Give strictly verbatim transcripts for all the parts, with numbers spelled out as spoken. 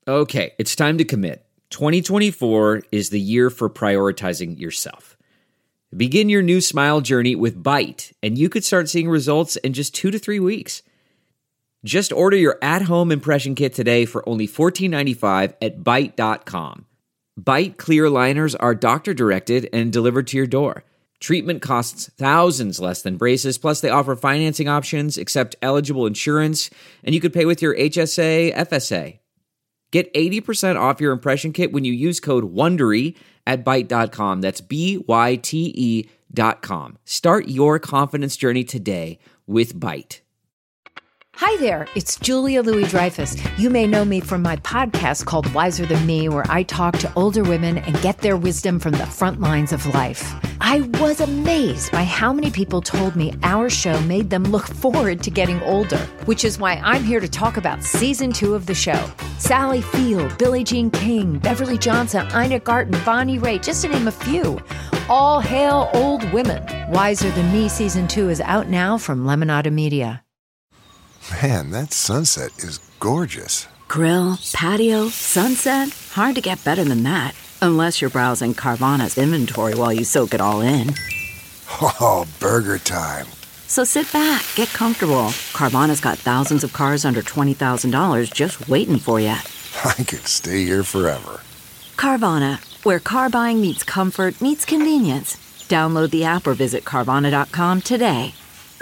Okay, it's time to commit. twenty twenty-four is the year for prioritizing yourself. Begin your new smile journey with Byte, and you could start seeing results in just two to three weeks. Just order your at-home impression kit today for only fourteen ninety-five at byte dot com. Byte clear aligners are doctor-directed and delivered to your door. Treatment costs thousands less than braces, plus they offer financing options, accept eligible insurance, and you could pay with your H S A, F S A. Get eighty percent off your impression kit when you use code WONDERY at byte dot com. That's B Y T E dot com. Start your confidence journey today with Byte. Hi there, it's Julia Louis-Dreyfus. You may know me from my podcast called Wiser Than Me, where I talk to older women and get their wisdom from the front lines of life. I was amazed by how many people told me our show made them look forward to getting older, which is why I'm here to talk about season two of the show. Sally Field, Billie Jean King, Beverly Johnson, Ina Garten, Bonnie Raitt, just to name a few. All hail old women. Wiser Than Me season two is out now from Lemonada Media. Man, that sunset is gorgeous. Grill, patio, sunset. Hard to get better than that. Unless you're browsing Carvana's inventory while you soak it all in. Oh, burger time. So sit back, get comfortable. Carvana's got thousands of cars under twenty thousand dollars just waiting for you. I could stay here forever. Carvana, where car buying meets comfort, meets convenience. Download the app or visit Carvana dot com today.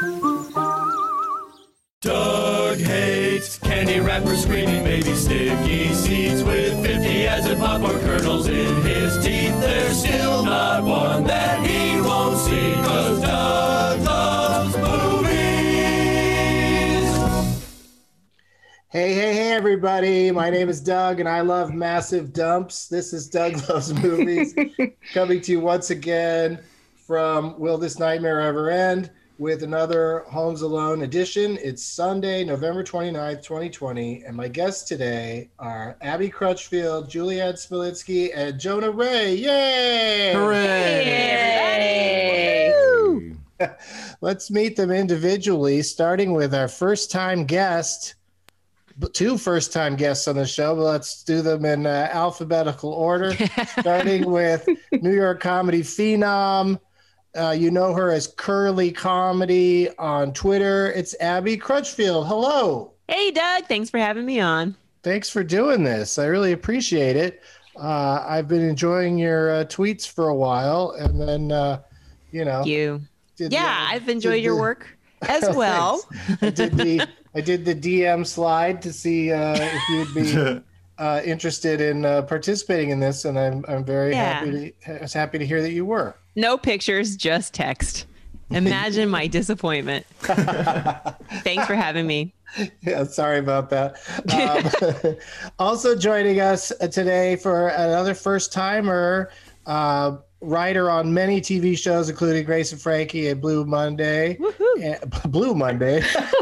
Doug hates candy wrappers, screaming baby sticky seeds with fifty acid popcorn kernels in his teeth. There's still not one that he won't see, 'cause Doug loves movies. Hey, hey, hey, everybody. My name is Doug, and I love massive dumps. This is Doug Loves Movies, coming to you once again from Will This Nightmare Ever End? With another Homes Alone edition. It's Sunday, November twenty-ninth, twenty twenty, and my guests today are Abby Crutchfield, Julianne Smolinski, and Jonah Ray. Yay! Hooray! Hey! Let's meet them individually, starting with our first-time guest, two first-time guests on the show, but let's do them in uh, alphabetical order, starting with New York comedy phenom. Uh, you know her as Curly Comedy on Twitter. It's Abby Crutchfield. Hello. Hey, Doug. Thanks for having me on. Thanks for doing this. I really appreciate it. Uh, I've been enjoying your uh, tweets for a while, and then, uh, you know. Thank you. Did, yeah, uh, I've enjoyed your the, work as well. I did the I did the D M slide to see uh, if you'd be uh, interested in uh, participating in this, and I'm I'm very Yeah. happy to I was happy to hear that you were. No pictures, just text. Imagine my disappointment. Thanks for having me. Yeah, sorry about that. Um, also joining us today for another first-timer, uh, writer on many T V shows, including Grace and Frankie and Blue Monday. And, Blue Monday.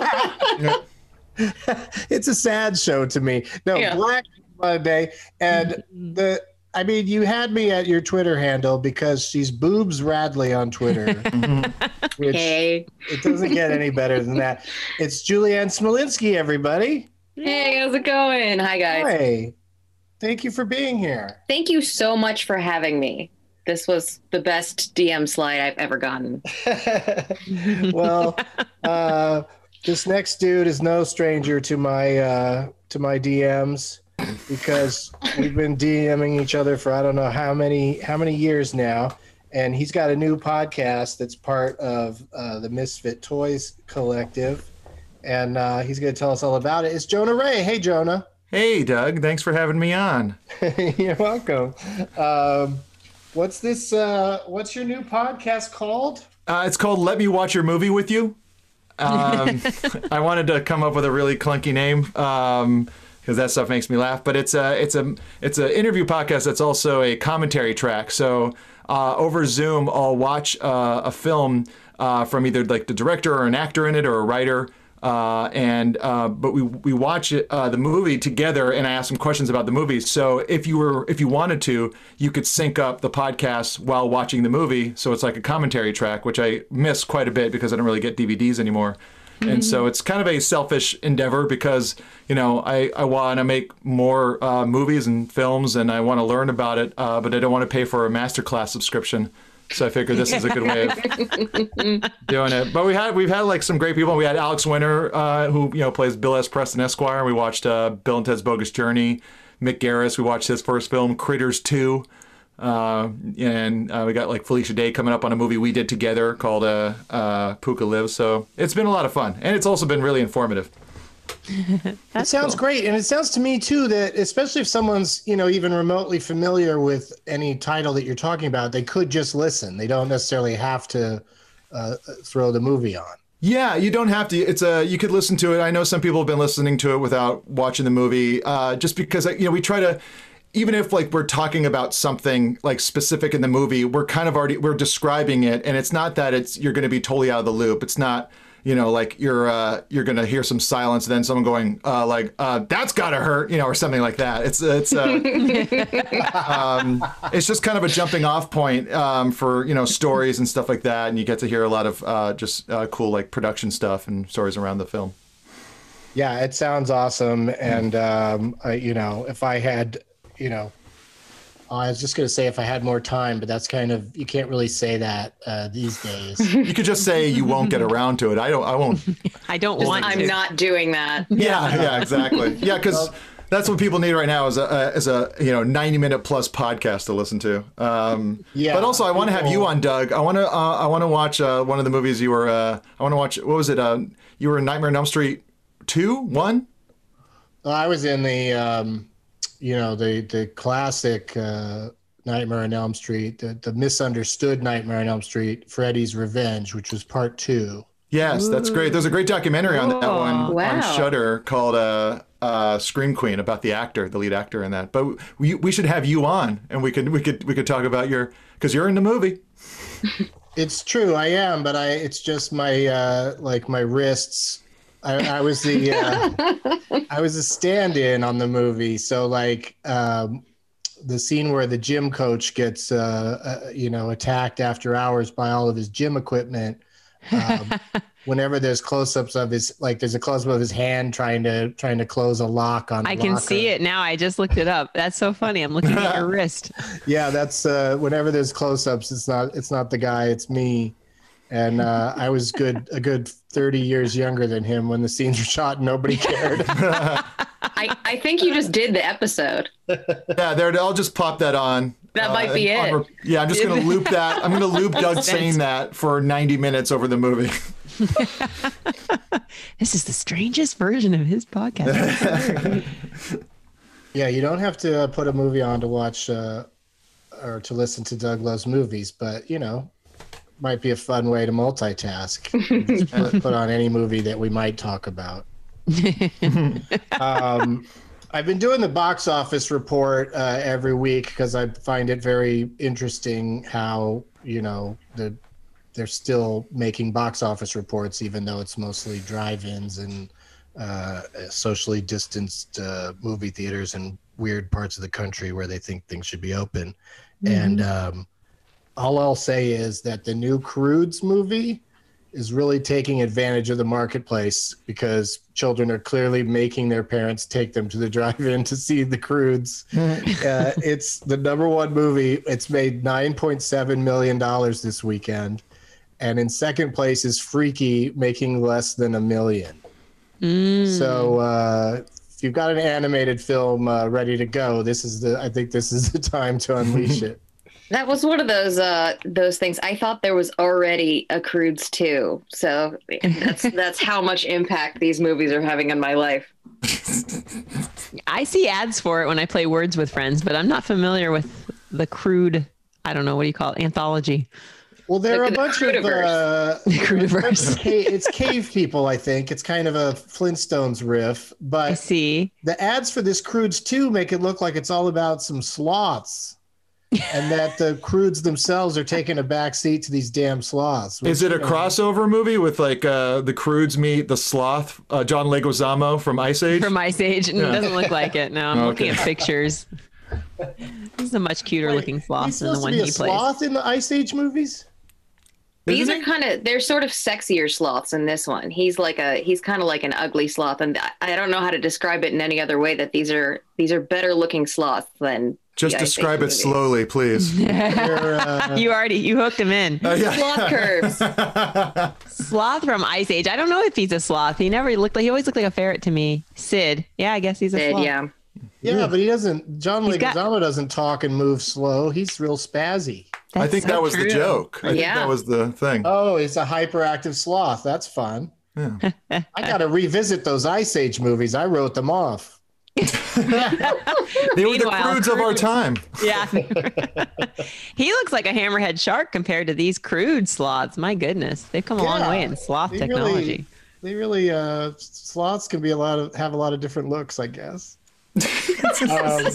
It's a sad show to me. No, Yeah. Black Monday. And the... I mean, you had me at your Twitter handle because she's Boobs Radley on Twitter. Which Hey. it doesn't get any better than that. It's Julianne Smolinski, everybody. Hey, how's it going? Hi, guys. Hi. Thank you for being here. Thank you so much for having me. This was the best D M slide I've ever gotten. Well, uh, this next dude is no stranger to my uh, to my D Ms. Because we've been DMing each other for I don't know how many how many years now, and he's got a new podcast that's part of uh, the Misfit Toys Collective, and uh, he's going to tell us all about it. It's Jonah Ray. Hey, Jonah. Hey, Doug. Thanks for having me on. You're welcome. Um, what's this? Uh, what's your new podcast called? Uh, it's called Let Me Watch Your Movie With You. Um, I wanted to come up with a really clunky name. Um, because that stuff makes me laugh. But it's a it's a it's an interview podcast that's also a commentary track. So uh, over Zoom, I'll watch uh, a film uh, from either like the director or an actor in it or a writer, uh, and uh, but we we watch it, uh, the movie together, and I ask them questions about the movie. So if you were if you wanted to, you could sync up the podcast while watching the movie. So it's like a commentary track, which I miss quite a bit because I don't really get D V Ds anymore. And so it's kind of a selfish endeavor because, you know, I, I want to make more uh, movies and films and I want to learn about it, uh, but I don't want to pay for a masterclass subscription. So I figured this is a good way of doing it. But we had we've had like some great people. We had Alex Winter, uh, who you know plays Bill S. Preston Esquire. We watched uh, Bill and Ted's Bogus Journey. Mick Garris, we watched his first film, Critters two. Uh, and uh, we got like Felicia Day coming up on a movie we did together called uh, uh, Puka Lives. So it's been a lot of fun. And it's also been really informative. That sounds cool. Great. And it sounds to me, too, that especially if someone's, you know, even remotely familiar with any title that you're talking about, they could just listen. They don't necessarily have to uh, throw the movie on. Yeah, you don't have to. It's a you could listen to it. I know some people have been listening to it without watching the movie, uh, just because you know we try to. Even if like we're talking about something like specific in the movie, we're kind of already we're describing it, and it's not that it's you're going to be totally out of the loop. It's not you know like you're uh, you're going to hear some silence, and then someone going uh, like uh, that's gotta hurt, you know, or something like that. It's it's uh, um, it's just kind of a jumping off point um, for you know stories and stuff like that, and you get to hear a lot of uh, just uh, cool like production stuff and stories around the film. Yeah, it sounds awesome, and um, uh, you know if I had. You know, I was just going to say if I had more time, but that's kind of, you can't really say that uh, these days. You could just say you won't get around to it. I don't, I won't. I don't just, want I'm to. I'm not doing that. Yeah, yeah, exactly. Yeah, because that's what people need right now is a, a, is a, you know, ninety minute plus podcast to listen to. Um, yeah. But also I want to have you on, Doug. I want to, uh, I want to watch uh, one of the movies you were, uh, I want to watch, what was it? Uh, you were in Nightmare on Elm Street two, one? Well, I was in the, um, you know, the the classic uh, Nightmare on Elm Street, the, the misunderstood Nightmare on Elm Street, Freddy's Revenge, which was part two. Yes, that's great. There's a great documentary on that one wow. on Shudder called uh, uh, Scream Queen about the actor, the lead actor in that. But we we should have you on, and we could we could we could talk about your because you're in the movie. It's true, I am, but I it's just my uh, like my wrists. I, I was the uh, I was a stand-in on the movie, so like um, the scene where the gym coach gets uh, uh, you know attacked after hours by all of his gym equipment. Um, whenever there's close-ups of his like there's a close-up of his hand trying to trying to close a lock on. I can locker. see it now. I just looked it up. That's so funny. I'm looking at your wrist. Yeah, that's uh, whenever there's close-ups, it's not it's not the guy, it's me. And uh, I was good a good thirty years younger than him when the scenes were shot and nobody cared. I, I think you just did the episode. Yeah, there. I'll just pop that on. That uh, might be it. On, yeah, I'm just going to loop that. I'm going to loop Doug saying that for ninety minutes over the movie. This is the strangest version of his podcast. Yeah, you don't have to uh, put a movie on to watch uh, or to listen to Doug Loves Movies, but, you know, might be a fun way to multitask. Just put, put on any movie that we might talk about. um, I've been doing the box office report uh, every week because I find it very interesting how, you know, the they're still making box office reports, even though it's mostly drive-ins and uh, socially distanced uh, movie theaters in weird parts of the country where they think things should be open. Mm-hmm. And um, all I'll say is that the new Croods movie is really taking advantage of the marketplace because children are clearly making their parents take them to the drive-in to see the Croods. uh, it's the number one movie. It's made nine point seven million dollars this weekend. And in second place is Freaky, making less than a million. Mm. So uh, if you've got an animated film uh, ready to go, this is the. I think this is the time to unleash it. That was one of those uh, those things. I thought there was already a Croods two, so that's that's how much impact these movies are having on my life. I see ads for it when I play Words with Friends, but I'm not familiar with the Crude. I don't know what do you call it, anthology. Well, there Look are a at the bunch of uh, The Crudiverse. ca- it's cave people. I think it's kind of a Flintstones riff, but I see the ads for this Croods two make it look like it's all about some sloths. And that the Croods themselves are taking a back seat to these damn sloths. Which, Is it a you know, crossover movie with like uh, the Croods meet the sloth, uh, John Leguizamo from Ice Age? from Ice Age. It Yeah. doesn't look like it. No, I'm Okay. looking at pictures. This is a much cuter Wait, looking he's sloth than the supposed one to be he a plays. sloth in the Ice Age movies? These Isn't are he? kind of they're sort of sexier sloths in this one. He's like a he's kind of like an ugly sloth, and I- I don't know how to describe it in any other way. That these are these are better looking sloths than Just the Ice describe Age it movies. slowly, please. They're, uh, You already you hooked him in. Uh, yeah. Sloth curves. Sloth from Ice Age. I don't know if he's a sloth. He never looked like he always looked like a ferret to me. Sid. Yeah, I guess he's a Did, sloth. yeah. yeah, but he doesn't. John He's got- Leguizamo doesn't talk and move slow. He's real spazzy. I That's think so that was the true. joke. I think Yeah. that was the thing. Oh, he's a hyperactive sloth. That's fun. Yeah. I got to revisit those Ice Age movies. I wrote them off. They were the Meanwhile, crudes of our crude- time. Yeah. He looks like a hammerhead shark compared to these crude sloths. My goodness. They've come a long Yeah. way in sloth They technology. Really, they really, uh, sloths can be a lot of have a lot of different looks, I guess. um,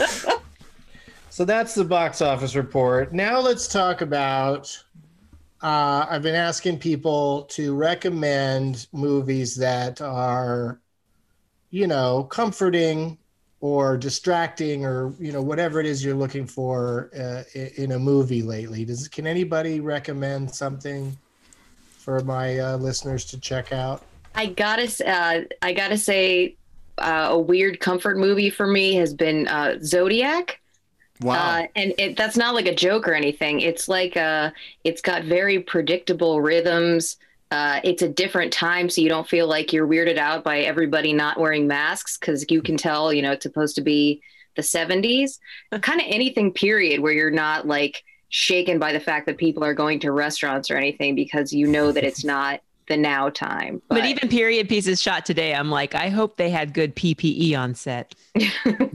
so that's the box office report. Now let's talk about. Uh, I've been asking people to recommend movies that are, you know, comforting or distracting, or you know, whatever it is you're looking for uh, i- in a movie lately. Does can anybody recommend something for my uh, listeners to check out? I gotta s- uh, I gotta say, uh, a weird comfort movie for me has been uh, Zodiac. Wow. Uh, and it, that's not like a joke or anything. It's like uh, it's got very predictable rhythms. Uh, it's a different time, so you don't feel like you're weirded out by everybody not wearing masks, because you can tell, you know, it's supposed to be the seventies. Kind of anything, period, where you're not like shaken by the fact that people are going to restaurants or anything, because you know that it's not the now time. But, even period pieces shot today, I'm like, I hope they had good P P E on set. You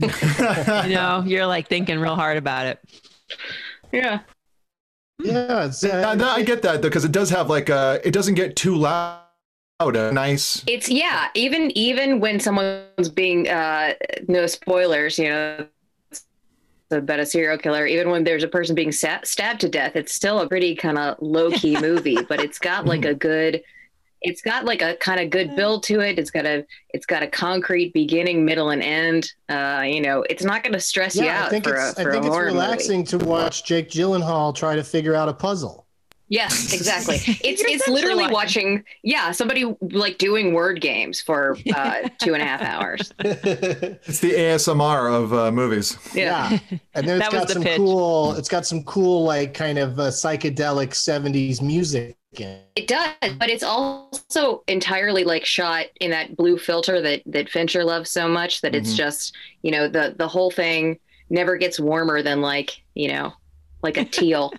know, you're like thinking real hard about it. yeah. Yeah, it's, Yeah, uh, no, I get that though, because it does have like a. It doesn't get too loud. A nice. It's yeah. Even even when someone's being uh, no spoilers, you know, about a serial killer. Even when there's a person being sa- stabbed to death, it's still a pretty kind of low key movie. But it's got like a good. It's got like a kind of good build to it. It's got a it's got a concrete beginning, middle, and end. Uh, you know, it's not going to stress you yeah, out I think for it's a for I think a it's horror relaxing movie. to watch Jake Gyllenhaal try to figure out a puzzle. Yes, exactly. It's You're it's essentially literally watching- watching yeah somebody like doing word games for uh, two and a half hours. It's the A S M R of uh, movies. Yeah. And then it's That was got the some pitch. cool. It's got some cool like kind of uh, psychedelic seventies music in it. It does, but it's also entirely like shot in that blue filter that that Fincher loves so much that it's just, you know, the the whole thing never gets warmer than like, you know, like a teal.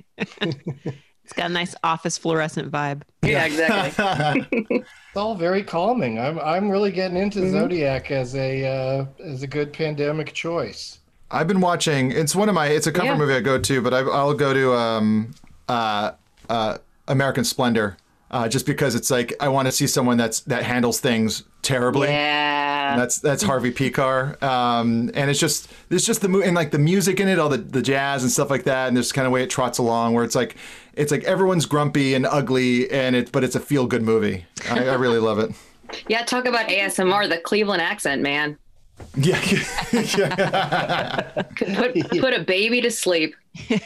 It's got a nice office fluorescent vibe. Yeah, exactly. It's all very calming. I'm I'm really getting into Zodiac as a uh, as a good pandemic choice. I've been watching. It's one of my. It's a comfort Yeah. movie I go to, but I, I'll go to um, uh, uh, American Splendor, uh, just because it's like I want to see someone that's that handles things terribly. Yeah. That's that's Harvey Picar, um, and it's just it's just the mo- and like the music in it, all the, the jazz and stuff like that, and there's kind of way it trots along where it's like it's like everyone's grumpy and ugly, and it but it's a feel good movie. I, I really love it. Yeah, talk about A S M R, the Cleveland accent, man. Yeah, yeah. Could put put a baby to sleep.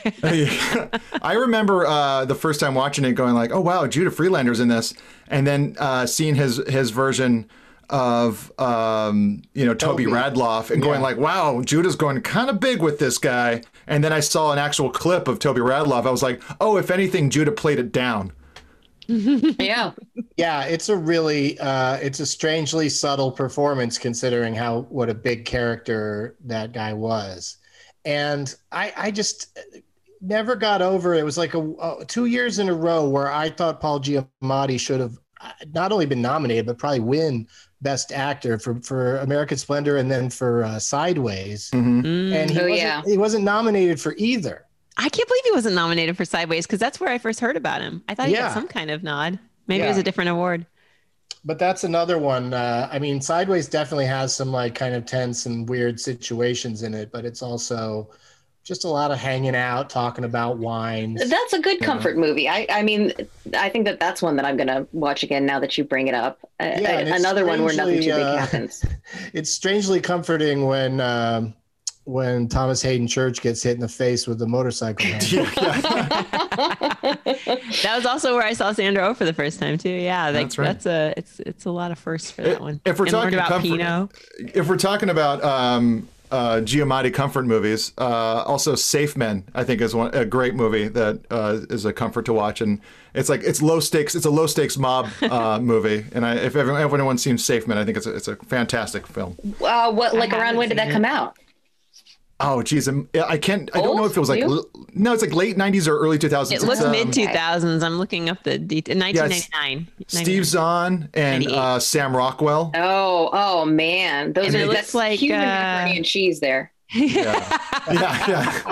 I remember uh, the first time watching it, going like, "Oh wow, Judah Freelander's in this," and then uh, seeing his his version of um, you know Toby, Toby. Radloff, and going Yeah. like, "Wow, Judah's going kind of big with this guy." And then I saw an actual clip of Toby Radloff. I was like, "Oh, if anything, Judah played it down." Yeah. Yeah, it's a really uh, it's a strangely subtle performance considering how what a big character that guy was, and I I just never got over it. It was like a, a two years in a row where I thought Paul Giamatti should have not only been nominated but probably win Best Actor for for American Splendor and then for uh, Sideways, and he Oh, wasn't yeah. he wasn't nominated for either. I can't believe he wasn't nominated for Sideways because that's where I first heard about him. I thought he Yeah. got some kind of nod. Maybe it was Yeah. a different award. But that's another one. Uh, I mean, Sideways definitely has some like kind of tense and weird situations in it, but it's also just a lot of hanging out, talking about wines. That's a good comfort movie. I, I mean, I think that that's one that I'm going to watch again now that you bring it up. Uh, Yeah, and it's another one where nothing too strangely, big uh, happens. It's strangely comforting when um, when Thomas Hayden Church gets hit in the face with the motorcycle. handle. That was also where I saw Sandra Oh for the first time too. Yeah, like, That's right. That's a it's it's a lot of firsts for that one. If we're And talking learned about comfort, Pinot. if we're talking about um, uh, Giamatti comfort movies, uh, also Safe Men, I think is one a great movie that uh, is a comfort to watch, and it's like it's low stakes. It's a low stakes mob uh, movie, and I, if everyone, if anyone's seen Safe Men, I think it's a, it's a fantastic film. Uh, what like I around when did that haven't come seen out? Oh, geez, I'm, I can't. I don't Old? know if it was like New? l- no, it's like late nineties or early two thousands. It looks um, mid two thousands. I'm looking up the detail. nineteen ninety-nine. Steve Zahn and ninety-eight. uh, Sam Rockwell. Oh, oh man, those And are it looks that's like, human uh, macaroni and cheese there. Yeah, yeah.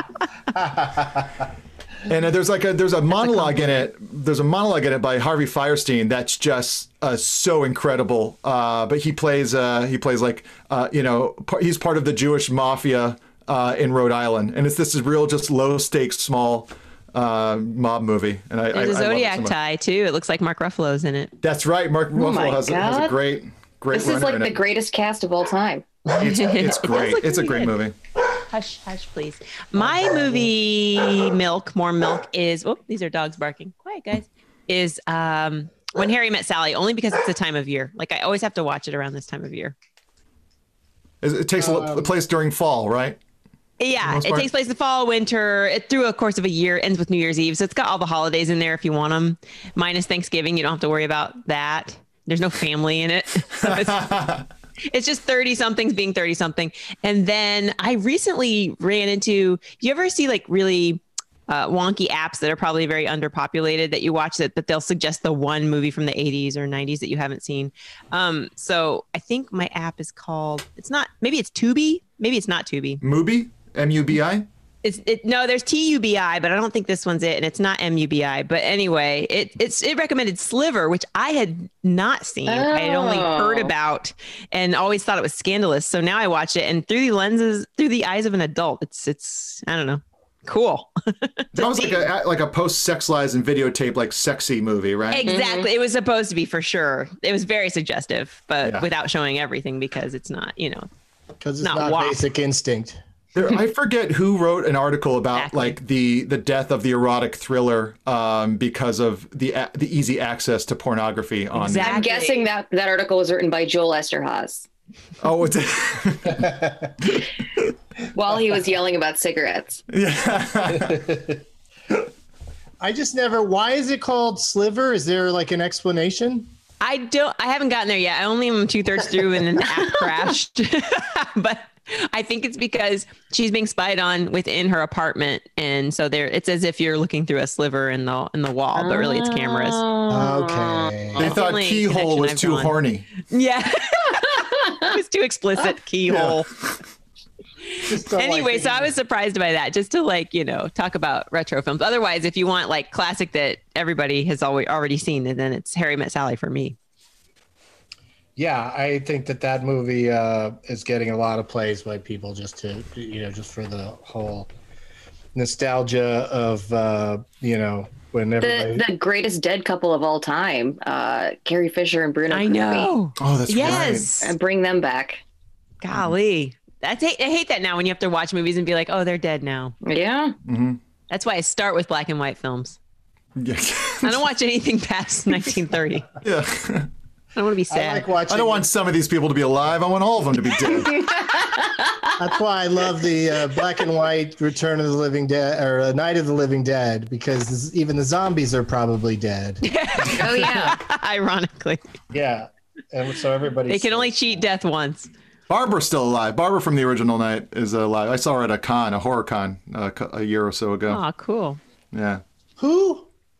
yeah. And uh, there's like a there's a monologue in it. There's a monologue in it by Harvey Fierstein that's just uh, so incredible. Uh, but he plays uh, he plays like uh, you know par- he's part of the Jewish mafia uh, in Rhode Island, and it's this is real just low stakes small uh, mob movie. And I, I, There's a I love it Zodiac so much. tie too. It looks like Mark Ruffalo's in it. That's right. Mark Oh my Ruffalo has, a- has a God. great great. This is runner like in the it. greatest cast of all time. It's, it's It does great. look It's a really great good. movie. Hush, hush, please. My movie, Milk, More Milk, is, oh, these are dogs barking. Quiet, guys. Is um, When Harry Met Sally, only because it's the time of year. Like, I always have to watch it around this time of year. It, it takes a place during fall, right? Yeah, most it part. takes place in fall, winter, it, through a course of a year, ends with New Year's Eve. So it's got all the holidays in there if you want them. Minus Thanksgiving, you don't have to worry about that. There's no family in it. So it's, it's just thirty somethings being thirty something. And then I recently ran into, do you ever see like really uh, wonky apps that are probably very underpopulated that you watch that, but they'll suggest the one movie from the eighties or nineties that you haven't seen. Um, so I think my app is called, it's not, maybe it's Tubi. Maybe it's not Tubi. Mubi, M U B I. It's it, no, there's T U B I, but I don't think this one's it, and it's not M U B I. But anyway, it it's it recommended Sliver, which I had not seen. I had only heard Oh. about and always thought it was scandalous. So now I watch it, and through the lenses, through the eyes of an adult, it's it's I don't know, cool. That was like a like a post sex lies and videotape like sexy movie, right? Exactly. It was supposed to be for sure. It was very suggestive, but Yeah. without showing everything because it's not, you know. Because it's Not not, W A P. Basic Instinct. There, I forget who wrote an article about Exactly. like the the death of the erotic thriller um, because of the a- the easy access to pornography on. Exactly. I'm guessing that that article was written by Joel Esterhaaz Oh, it's while he was yelling about cigarettes. I just never. Why is it called Sliver? Is there like an explanation? I don't. I haven't gotten there yet. I only am two thirds through, and then the app crashed. But I think it's because she's being spied on within her apartment, and so there. It's as if you're looking through a sliver in the in the wall, but really it's cameras. Okay. they thought only keyhole connection was I've too drawn. horny. Yeah, it was too explicit. Keyhole. Just don't Anyway, like so it. I was surprised by that. Just to like you know talk about retro films. Otherwise, if you want like classic that everybody has always already seen, then it's Harry Met Sally for me. Yeah, I think that that movie uh, is getting a lot of plays by people just to, you know, just for the whole nostalgia of, uh, you know, when everybody. The the greatest dead couple of all time, uh, Carrie Fisher and Bruno. I Kirby. know. Oh, that's Yes. And bring them back. Golly. That's, I hate that now when you have to watch movies and be like, oh, they're dead now. Yeah. That's why I start with black and white films. right. I don't watch anything past nineteen thirty. Yeah. I don't want to be I sad. like watching. I don't want some of these people to be alive. I want all of them to be dead. That's why I love the uh, black and white Return of the Living Dead or uh, Night of the Living Dead because this, even the zombies are probably dead. Oh yeah. Ironically, Yeah, and so everybody. they can only cheat death once. Barbara's still alive. Barbara from the original Night is alive. I saw her at a con, a horror con, uh, a year or so ago. Oh, cool. Yeah. Who?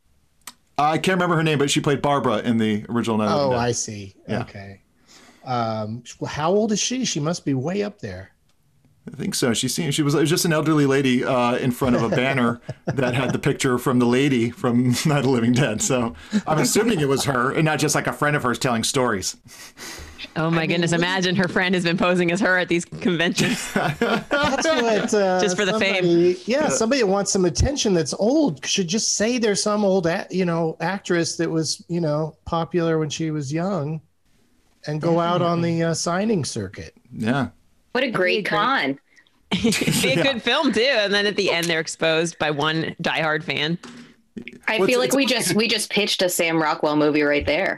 I can't remember her name, but she played Barbara in the original Night of the Oh, Dead. I see. Yeah. Okay. Um, well, how old is she? She must be way up there. I think so. She seemed she was, it was just an elderly lady uh, in front of a banner that had the picture from the lady from Night of the Living Dead. So I'm assuming it was her, and not just like a friend of hers telling stories. Oh my goodness! Imagine her friend has been posing as her at these conventions. That's what. Uh, Just for the somebody, Yeah, somebody that wants some attention that's old should just say there's some old, a- you know, actress that was, you know, popular when she was young, and go out on the uh, signing circuit. Yeah. What a great con. It'd be a good film too, and then at the end they're exposed by one diehard fan. I What's- feel like it's- we just we just pitched a Sam Rockwell movie right there.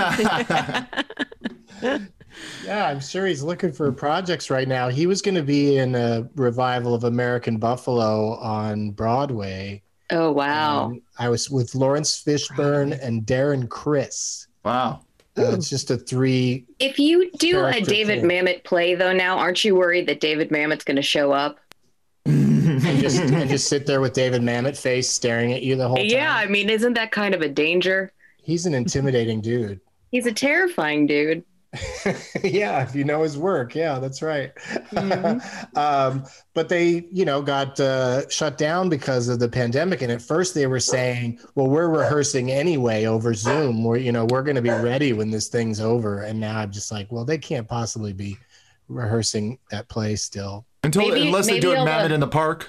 Yeah, I'm sure he's looking for projects right now. He was going to be in a revival of American Buffalo on Broadway. Oh wow! Um, I was with Lawrence Fishburne and Darren Criss. Wow. Uh, it's just a three. If you do a Character David thing. Mamet play though, now aren't you worried that David Mamet's going to show up? And just, and just sit there with David Mamet face staring at you the whole time. Yeah, I mean, isn't that kind of a danger? He's an intimidating dude. He's a terrifying dude. Yeah, if you know his work. Yeah, that's right. Mm-hmm. um, but they, you know, got uh, shut down because of the pandemic. And at first they were saying, well, we're rehearsing anyway over Zoom. We're, you know, we're going to be ready when this thing's over. And now I'm just like, well, they can't possibly be rehearsing that play still. Until Maybe- unless they maybe do it I'll, Mamet uh, in the park.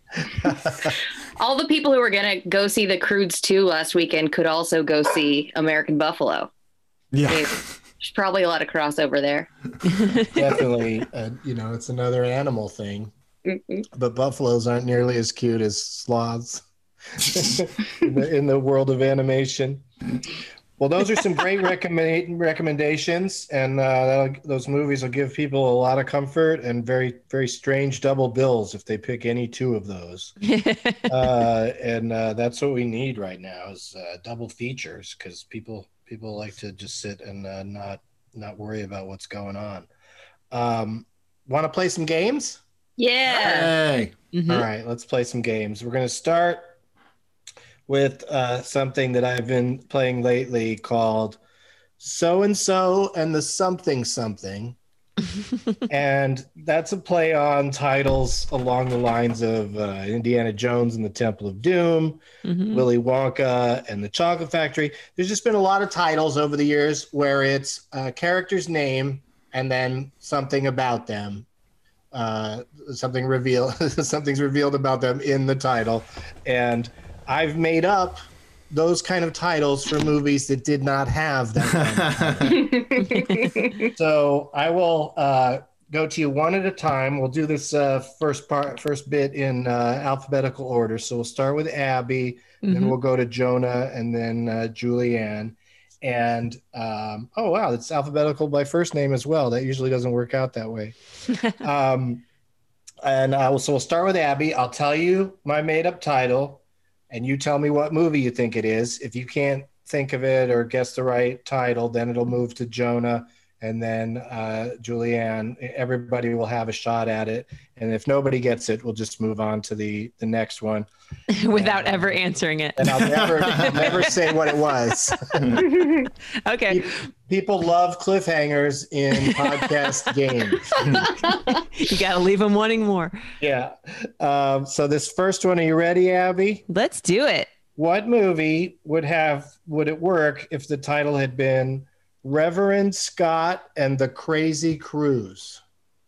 All the people who were going to go see The Croods two last weekend could also go see American Buffalo. Yeah. There's probably a lot of crossover there. Definitely, uh, you know, it's another animal thing. Mm-mm. But buffaloes aren't nearly as cute as sloths in, the, in the world of animation. Well, those are some great recommend, recommendations, and uh, that'll, those movies will give people a lot of comfort and very, very strange double bills if they pick any two of those. uh, and uh, that's what we need right now is uh, double features because people people like to just sit and uh, not not worry about what's going on. Um, Want to play some games? Yeah. Hey. Mm-hmm. All right, let's play some games. We're going to start with uh, something that I've been playing lately called So and So and the Something Something. And that's a play on titles along the lines of uh, Indiana Jones and the Temple of Doom, Mhm. Willy Wonka and the Chocolate Factory. There's just been a lot of titles over the years where it's a character's name and then something about them. Uh, something reveal something's revealed about them in the title. And I've made up those kind of titles for movies that did not have that kind of title. So I will uh, go to you one at a time. We'll do this uh, first part, first bit in uh, alphabetical order. So we'll start with Abby, and then Mhm. we'll go to Jonah, and then uh, Julianne. And um, oh wow, it's alphabetical by first name as well. That usually doesn't work out that way. um, and uh, so we'll start with Abby. I'll tell you my made-up title, and you tell me what movie you think it is. If you can't think of it or guess the right title, then it'll move to Jonah, and then uh, Julianne. Everybody will have a shot at it, and if nobody gets it, we'll just move on to the the next one. Without ever answering it. And I'll never never say what it was. Okay. People love cliffhangers in podcast games. You got to leave them wanting more. Yeah. Um, so this first one, are you ready, Abby? Let's do it. What movie would have would it work if the title had been Reverend Scott and the Crazy Cruise?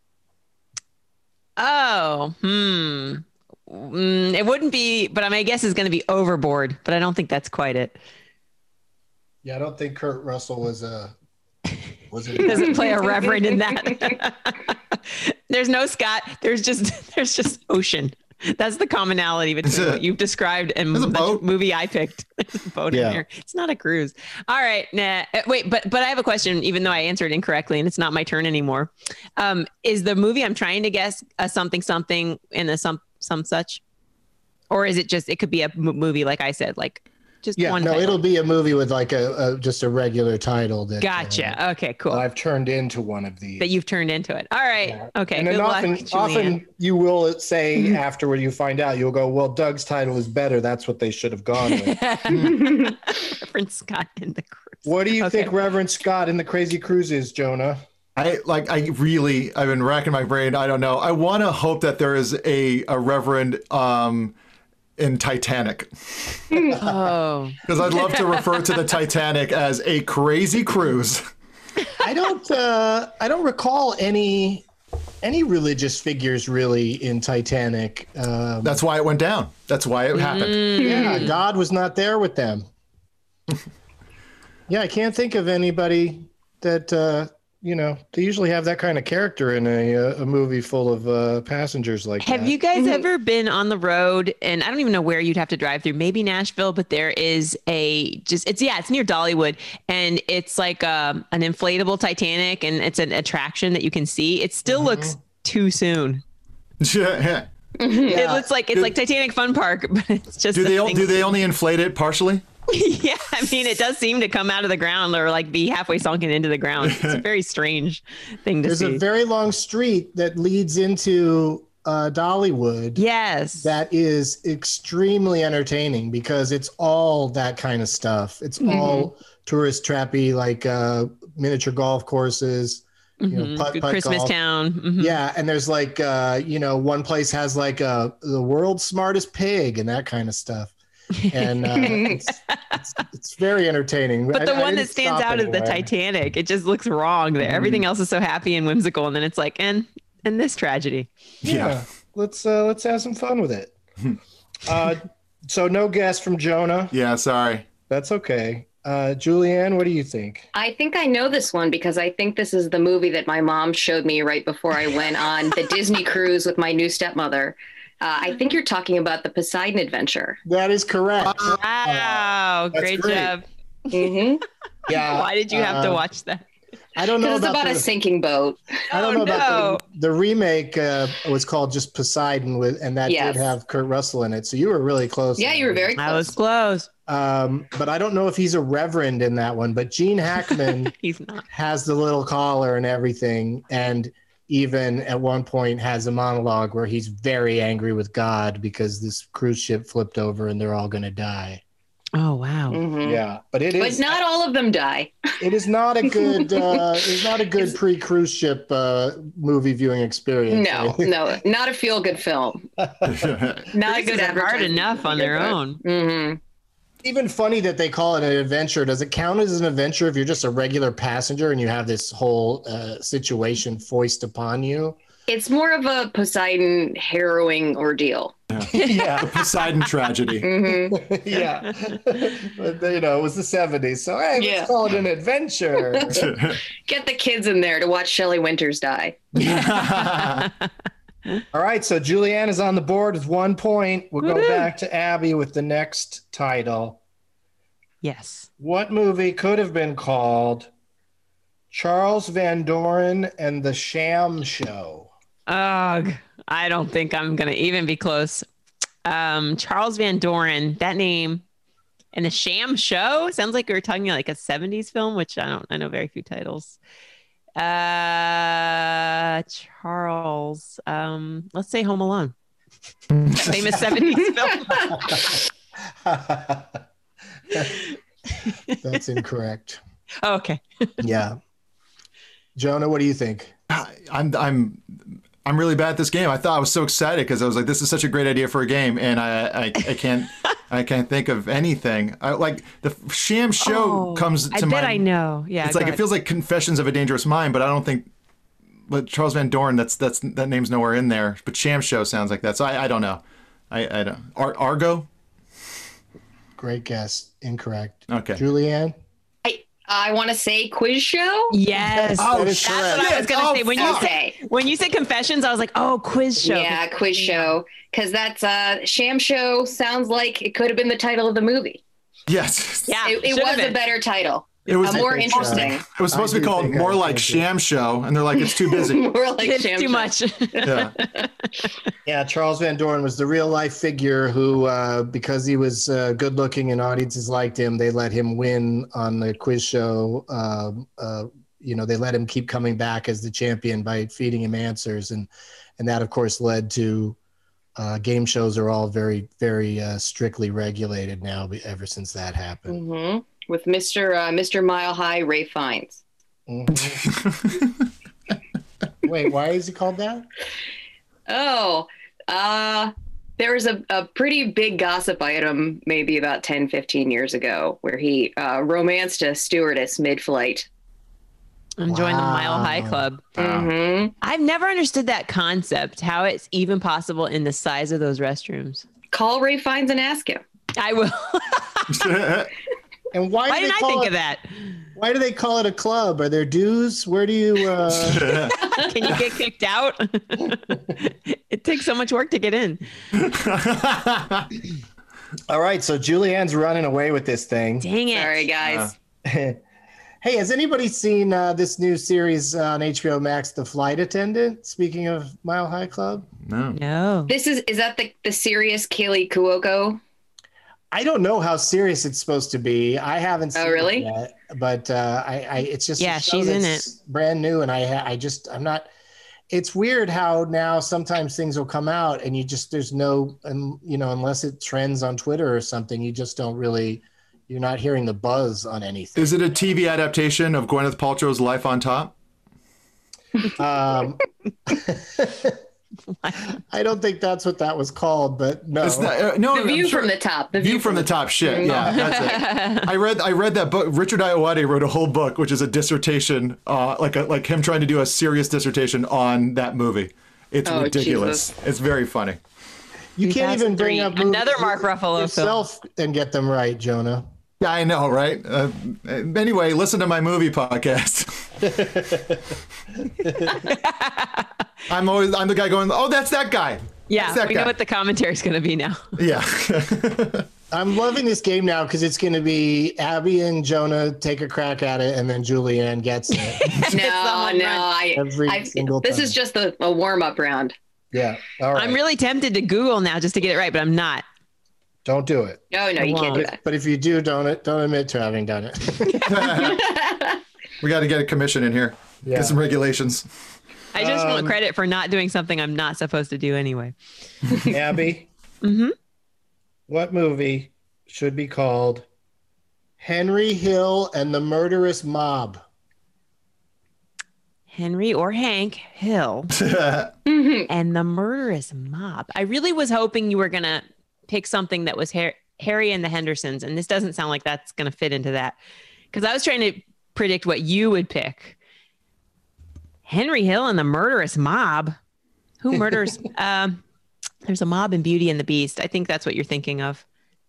Oh, hmm. Mm, it wouldn't be, but my guess is going to be Overboard, but I don't think that's quite it. Yeah, I don't think Kurt Russell was a was He doesn't play a reverend in that. There's no Scott. There's just there's just ocean. That's the commonality between a- what you've described and there's a the boat. movie I picked. There's a boat Yeah. in there. It's not a cruise. All right. Nah. Uh, Wait, but but I have a question, even though I answered incorrectly and it's not my turn anymore. Um, is the movie I'm trying to guess a something something in a some some such? Or is it just it could be a m- movie like I said, like just Yeah, one no, title? it'll be a movie with like a, a just a regular title that uh, Gotcha. Okay, cool. that I've turned into one of these. That you've turned into it. All right. Yeah. Okay. And Good then luck, often, Julianne. often you will say afterward you find out, you'll go, well, Doug's title is better. That's what they should have gone with. Reverend Scott in the cruise. What do you Okay. think Reverend Scott in the Crazy Cruise is, Jonah? I like. I really. I've been racking my brain. I don't know. I want to hope that there is a a Reverend um, in Titanic, Oh. because I'd love to refer to the Titanic as a crazy cruise. I don't uh, I don't recall any any religious figures really in Titanic. Um, That's why it went down. That's why it happened. yeah, God was not there with them. Yeah, I can't think of anybody that uh, you know, they usually have that kind of character in a a movie full of uh, passengers like Have that. you guys ever been on the road? And I don't even know where you'd have to drive through. Maybe Nashville, but there is a just it's yeah, it's near Dollywood, and it's like um, an inflatable Titanic, and it's an attraction that you can see. It still Mm-hmm. looks too soon. yeah. It looks like it's like Titanic Fun Park, but it's just Do a they o- thing. do they only inflate it partially? Yeah, I mean, it does seem to come out of the ground or like be halfway sunken into the ground. It's a very strange thing to There's see. a very long street that leads into uh, Dollywood. Yes. That is extremely entertaining because it's all that kind of stuff. It's Mm-hmm. all tourist trappy, like uh, miniature golf courses, you know, Mhm. putt, Good putt Christmas golf. town. Mhm. Yeah, and there's like uh, you know, one place has like uh, the world's smartest pig and that kind of stuff. And uh, it's, it's it's very entertaining. But the I- I one that didn't stands stop out is the anywhere. Titanic. It just looks wrong there. Everything else is so happy and whimsical, and then it's like, and and this tragedy. Yeah, let's uh, let's have some fun with it. uh, so no guess from Jonah. Yeah, sorry. That's okay. Uh, Julianne, what do you think? I think I know this one because I think this is the movie that my mom showed me right before I went on the Disney cruise with my new stepmother. Uh, I think you're talking about the Poseidon Adventure. That is correct. Wow, that's great, great. job. Mm-hmm. Yeah. Why did you have to uh, watch that? I don't know Because it's about, about the, a sinking boat. I don't Oh, know no. about the, the remake. Uh, was called just Poseidon with, and that Yes. did have Kurt Russell in it. So you were really close. Yeah, you were very I was close. close. Um, but I don't know if he's a reverend in that one. But Gene Hackman He's not. has the little collar and everything, and even at one point has a monologue where he's very angry with God because this cruise ship flipped over and they're all going to die. Oh wow. Mhm. Yeah, but it But is not all of them die. it is not a good uh, it's not a good pre cruise ship uh, movie viewing experience. No, no, not a feel good film. Not a good Cruises are hard advertisement. enough on their own. hmm Even funny that they call it an adventure. Does it count as an adventure if you're just a regular passenger and you have this whole uh, situation foist upon you? It's more of a Poseidon harrowing ordeal. Yeah. Poseidon tragedy. hmm Yeah. But, you know, it was the seventies. So, hey, let's Yeah. call it an adventure. Get the kids in there to watch Shelley Winters die. All right. So, Julianne is on the board with one point. We'll go Woohoo. back to Abby with the next title. Yes. What movie could have been called Charles Van Doren and the Sham Show? Ugh. I don't think I'm gonna even be close. Um, Charles Van Doren, that name, and the Sham Show sounds like we were talking like a seventies film, which I don't. I know very few titles. Uh, Charles. Um, let's say Home Alone. Famous seventies film. That's incorrect. Oh, okay. Yeah. Jonah, what do you think? I'm I'm I'm really bad at this game. I thought I was so excited because I was like, this is such a great idea for a game, and I I, I can't I can't think of anything. I, like the Sham Show Oh, comes to I mind. bet I know. Yeah. It's go like it ahead. feels like Confessions of a Dangerous Mind, but I don't think. But Charles Van Doren, that's that's that name's nowhere in there. But Sham Show sounds like that, so I, I don't know. I I don't. Ar- Argo. Great guess. Incorrect. Okay. Julianne? I I want to say quiz show. Yes. Oh, That is shit. That's what I was gonna Oh, say. When you fuck. said when you said confessions, I was like, oh, quiz show. Yeah, quiz show. Because that's uh, Sham Show sounds like it could have been the title of the movie. Yes. Yeah. It, it should have was a been. better title. It was A more think, interesting. uh, It was supposed I to be do called think I more was like thinking. Sham Show, and they're like, it's too busy. More like It's Sham too Show. much. Yeah. Yeah, Charles Van Doren was the real life figure who, uh, because he was uh, good looking and audiences liked him, they let him win on the quiz show. Um, uh, you know, they let him keep coming back as the champion by feeding him answers. And, and that, of course, led to uh, game shows are all very, very uh, strictly regulated now be- ever since that happened. hmm With Mister Uh, Mister Mile High Ray Fiennes. Mhm. Wait, why is he called that? Oh, uh, there was a, a pretty big gossip item maybe about ten, fifteen years ago where he uh, romanced a stewardess mid-flight. I'm joining the Mile High Wow. Club. hmm I've never understood that concept, how it's even possible in the size of those restrooms. Call Ray Fiennes and ask him. I will. And why, Why do they didn't I call think it, of that? Why do they call it a club? Are there dues? Where do you? Uh... Can you get kicked out? It takes so much work to get in. All right, so Julianne's running away with this thing. Dang it! Sorry, guys. Uh, hey, has anybody seen uh, this new series on H B O Max, The Flight Attendant? Speaking of Mile High Club. No. No. This is is that the the serious Kaylee Cuoco? I don't know how serious it's supposed to be. I haven't seen Oh, really? it yet, but uh, I, I, it's just a Yeah, show she's in that's brand new, and I, I just, I'm not. It's weird how now sometimes things will come out, and you just there's no, and you know, unless it trends on Twitter or something, you just don't really, you're not hearing the buzz on anything. Is it a T V adaptation of Gwyneth Paltrow's Life on Top? Um, I don't think that's what that was called, but no. It's not, uh, no, The view I'm sure- from the top. The View from the top. Shit. Yeah, that's it. I read. I read that book. Richard Ayoade wrote a whole book, which is a dissertation, uh, like a, like him trying to do a serious dissertation on that movie. It's Oh, ridiculous. Jesus. It's very funny. You can't even bring up movies Another Mark Ruffalo yourself and get them right, Jonah. Yeah, I know, right? Uh, anyway, listen to my movie podcast. I'm always I'm the guy going, oh, that's that guy. Yeah, That's that we guy. know what the commentary is going to be now. Yeah. I'm loving this game now because it's going to be Abby and Jonah take a crack at it, and then Julianne gets it. No, no, I, Every I single this time. is just a, a warm up round. Yeah. All right. I'm really tempted to Google now just to get it right, but I'm not. Don't do it. No, no, you can't do that. But if you do, don't don't admit to having done it. We got to get a commission in here. Yeah. Get some regulations. I just Um, want credit for not doing something I'm not supposed to do anyway. Abby, Mm-hmm. what movie should be called Henry Hill and the Murderous Mob? Henry or Hank Hill and the Murderous Mob. I really was hoping you were going to pick something that was Har- Harry and the Hendersons, and this doesn't sound like that's going to fit into that. Because I was trying to predict what you would pick. Henry Hill and the Murderous Mob. Who murders? um, there's a mob in Beauty and the Beast. I think that's what you're thinking of.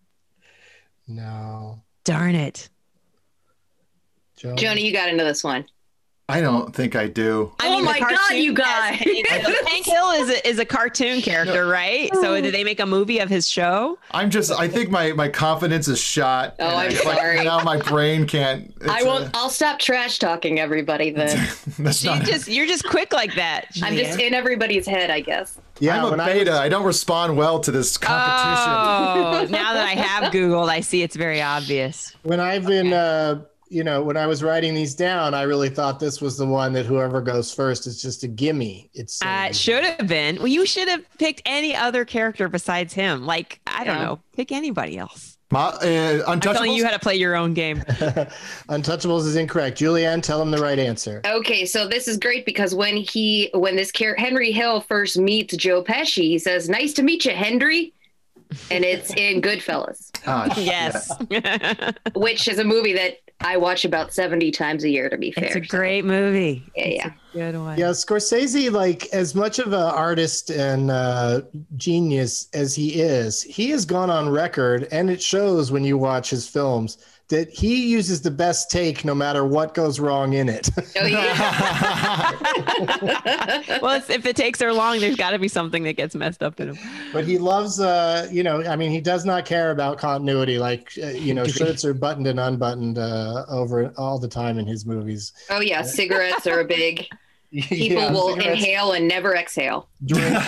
No. Darn it. Jonah. Jonah, you got into this one. I don't think I do. I Oh mean, the my God, cartoon you has guys. Hank Hill. Hank Hill is a, is a cartoon character, right? So did they make a movie of his show? I'm just. I think my my confidence is shot. Oh, and I'm I- like, sorry. now my brain can't. it's, I won't. uh, I'll stop trash talking everybody then. that's You not. just you're just quick like that. I'm just Julia. in everybody's head, I guess. Yeah, I'm a when I beta. was- I, don't respond well to this competition. Oh, now that I have Googled, I see it's very obvious. when I've been, uh, you know, when I was writing these down, I really thought this was the one that whoever goes first is just a gimme. It's so Uh, easy. should have been. Well, you should have picked any other character besides him. Like, I don't Yeah. know, pick anybody else. Ma, uh, I'm telling Untouchables? you how to play your own game. Untouchables is incorrect. Julianne, tell him the right answer. Okay, so this is great because when he, when this char- Henry Hill first meets Joe Pesci, he says, "Nice to meet you, Henry," and it's in Goodfellas, Ah, Yes. which is a movie that I watch about seventy times a year. To be fair, It's a great movie. Yeah, It's yeah. a good one. Yeah, Scorsese, like as much of an artist and uh, genius as he is, he has gone on record, and it shows when you watch his films, that he uses the best take no matter what goes wrong in it. Oh yeah. Well, it's, if it takes her long, there's got to be something that gets messed up in him. But he loves, uh, you know, I mean, he does not care about continuity. Like, uh, you know, shirts are buttoned and unbuttoned uh, over all the time in his movies. Oh yeah. Cigarettes are a big. People Yeah, will cigarettes, inhale and never exhale. drinks.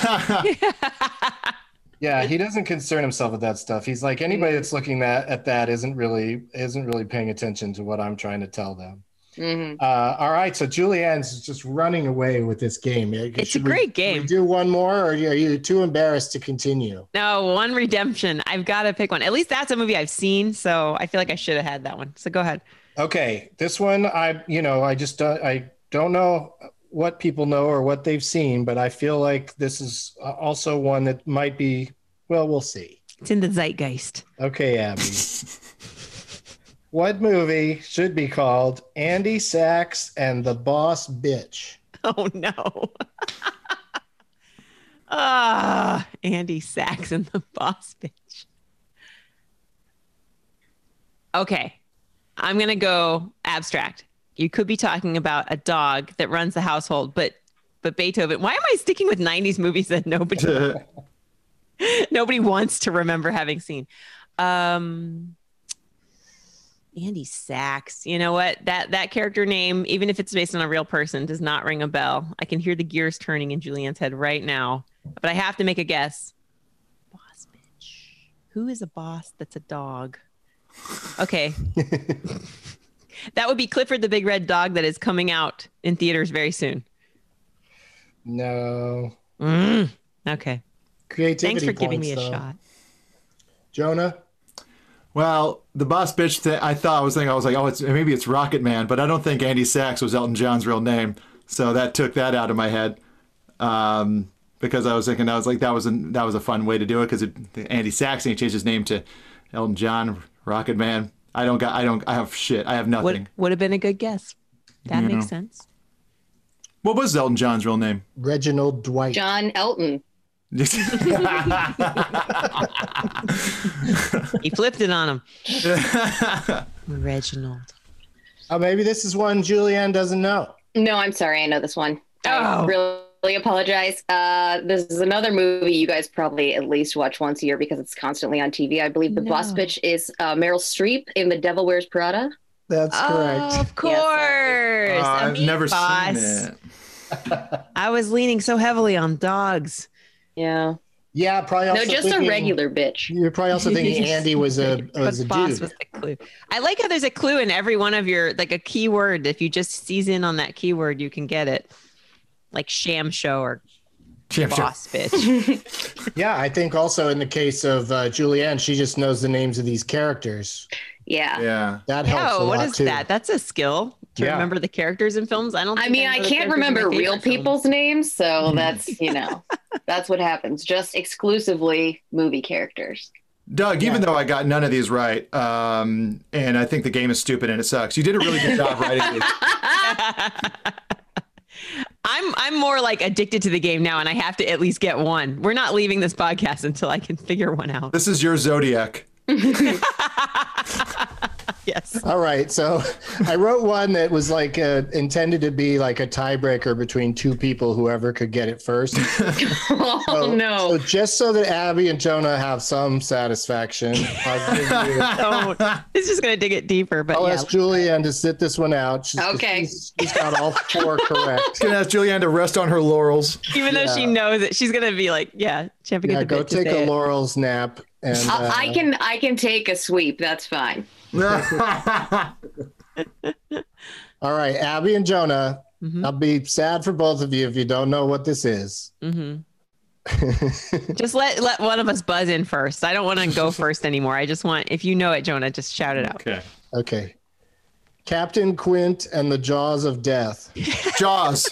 Yeah, he doesn't concern himself with that stuff. He's like anybody that's looking at, at that isn't really isn't really paying attention to what I'm trying to tell them. Mhm. Uh, all right, so Julianne's just running away with this game. It's Should a we- great should game. we do one more, or are you, are you too embarrassed to continue? No, one redemption. I've got to pick one. At least that's a movie I've seen, so I feel like I should have had that one. So go ahead. Okay, this one I you know I just don't, I don't know what people know or what they've seen, but I feel like this is also one that might be. Well, we'll see. It's in the zeitgeist. Okay, Abby. What movie should be called Andy Sachs and the Boss Bitch? Oh no. Ah, Andy Sachs and the Boss Bitch. Okay. I'm going to go abstract. You could be talking about a dog that runs the household, but but Beethoven. Why am I sticking with nineties movies that nobody nobody wants to remember having seen? Um, Andy Sachs. You know what? That that character name, even if it's based on a real person, does not ring a bell. I can hear the gears turning in Julianne's head right now, but I have to make a guess. Boss bitch. Who is a boss that's a dog? Okay. That would be Clifford the Big Red Dog that is coming out in theaters very soon. No. Mm, okay. Creativity Thanks for giving points, me a though. shot. Jonah? Well, the boss bitch thing, I thought, I was thinking, I was like, oh, it's maybe it's Rocket Man, but I don't think Andy Sachs was Elton John's real name. So that took that out of my head. Um, because I was thinking, I was like, that was a, that was a fun way to do it because Andy Sachs, and he changed his name to Elton John, Rocket Man. I don't got, I don't, I have shit. I have nothing. Would, would have been a good guess. That You makes know. sense. What was Elton John's real name? Reginald Dwight. John Elton. He flipped it on him. Reginald. Oh, maybe this is one Julianne doesn't know. No, I'm sorry. I know this one. Oh. I really apologize. Uh, this is another movie you guys probably at least watch once a year because it's constantly on T V. I believe the No. boss bitch is uh, Meryl Streep in The Devil Wears Prada. That's correct. Oh, of course. Uh, I've Meat never boss. seen it. I was leaning so heavily on dogs. Yeah. Yeah, probably also No, just thinking, a regular bitch. You're probably also thinking Andy was a was a But boss dude. was the clue. I like how there's a clue in every one of your, like a keyword. If you just seize in on that keyword, you can get it. Like sham show or Sham show. boss bitch. Yeah, I think also in the case of uh, Julianne, she just knows the names of these characters. Yeah. Yeah. That helps a Oh, what lot is too. that? That's a skill to Yeah. remember the characters in films. I don't. I think mean, know I the can't characters in my remember real favorite films. people's names, so that's, you know, that's what happens. Just exclusively movie characters. Doug, even Yeah. though I got none of these right, um, and I think the game is stupid and it sucks, you did a really good job writing these. I'm I'm more like addicted to the game now, and I have to at least get one. We're not leaving this podcast until I can figure one out. This is your Zodiac. Yes. All right, so I wrote one that was like uh, intended to be like a tiebreaker between two people, whoever could get it first. Oh, So- no. So just so that Abby and Jonah have some satisfaction, I'll, give you, Don't. It's just gonna dig it deeper, but I'll yeah. ask Julianne to sit this one out. She's, Okay. She's, she's got all four correct. Gonna ask Julianne to rest on her laurels. Even though she Yeah. knows it, she's gonna be like, yeah, champing Yeah, at the go bit to take say a it. laurels nap. And I, uh, I can I can take a sweep. That's fine. all right, Abby and Jonah. Mhm. I'll be sad for both of you if you don't know what this is. Mhm. Just let let one of us buzz in first. I don't want to go first anymore. I just want, if you know it, Jonah, just shout it out. Okay. Okay. Captain Quint and the Jaws of Death. Jaws.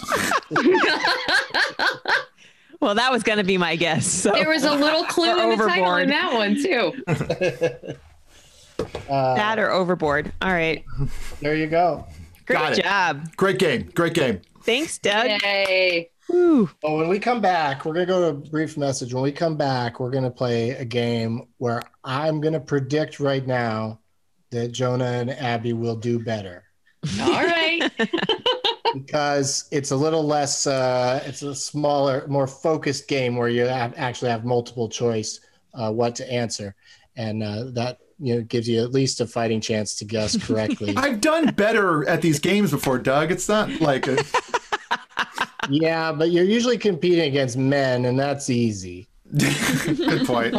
Well, that was gonna be my guess. So. There was a little clue Or in the title overboard. in that one too. That or overboard. All right. There you go. Great Got it. job. Great game. Great game. Thanks, Doug. Yay. Woo. Well, when we come back, we're going to go to a brief message. When we come back, we're going to play a game where I'm going to predict right now that Jonah and Abby will do better All right. because it's a little less, uh, it's a smaller, more focused game where you have, actually have multiple choice uh, what to answer. And uh, that you know gives you at least a fighting chance to guess correctly. I've done better at these games before, Doug. It's not like a, Yeah, but you're usually competing against men, and that's easy. good point.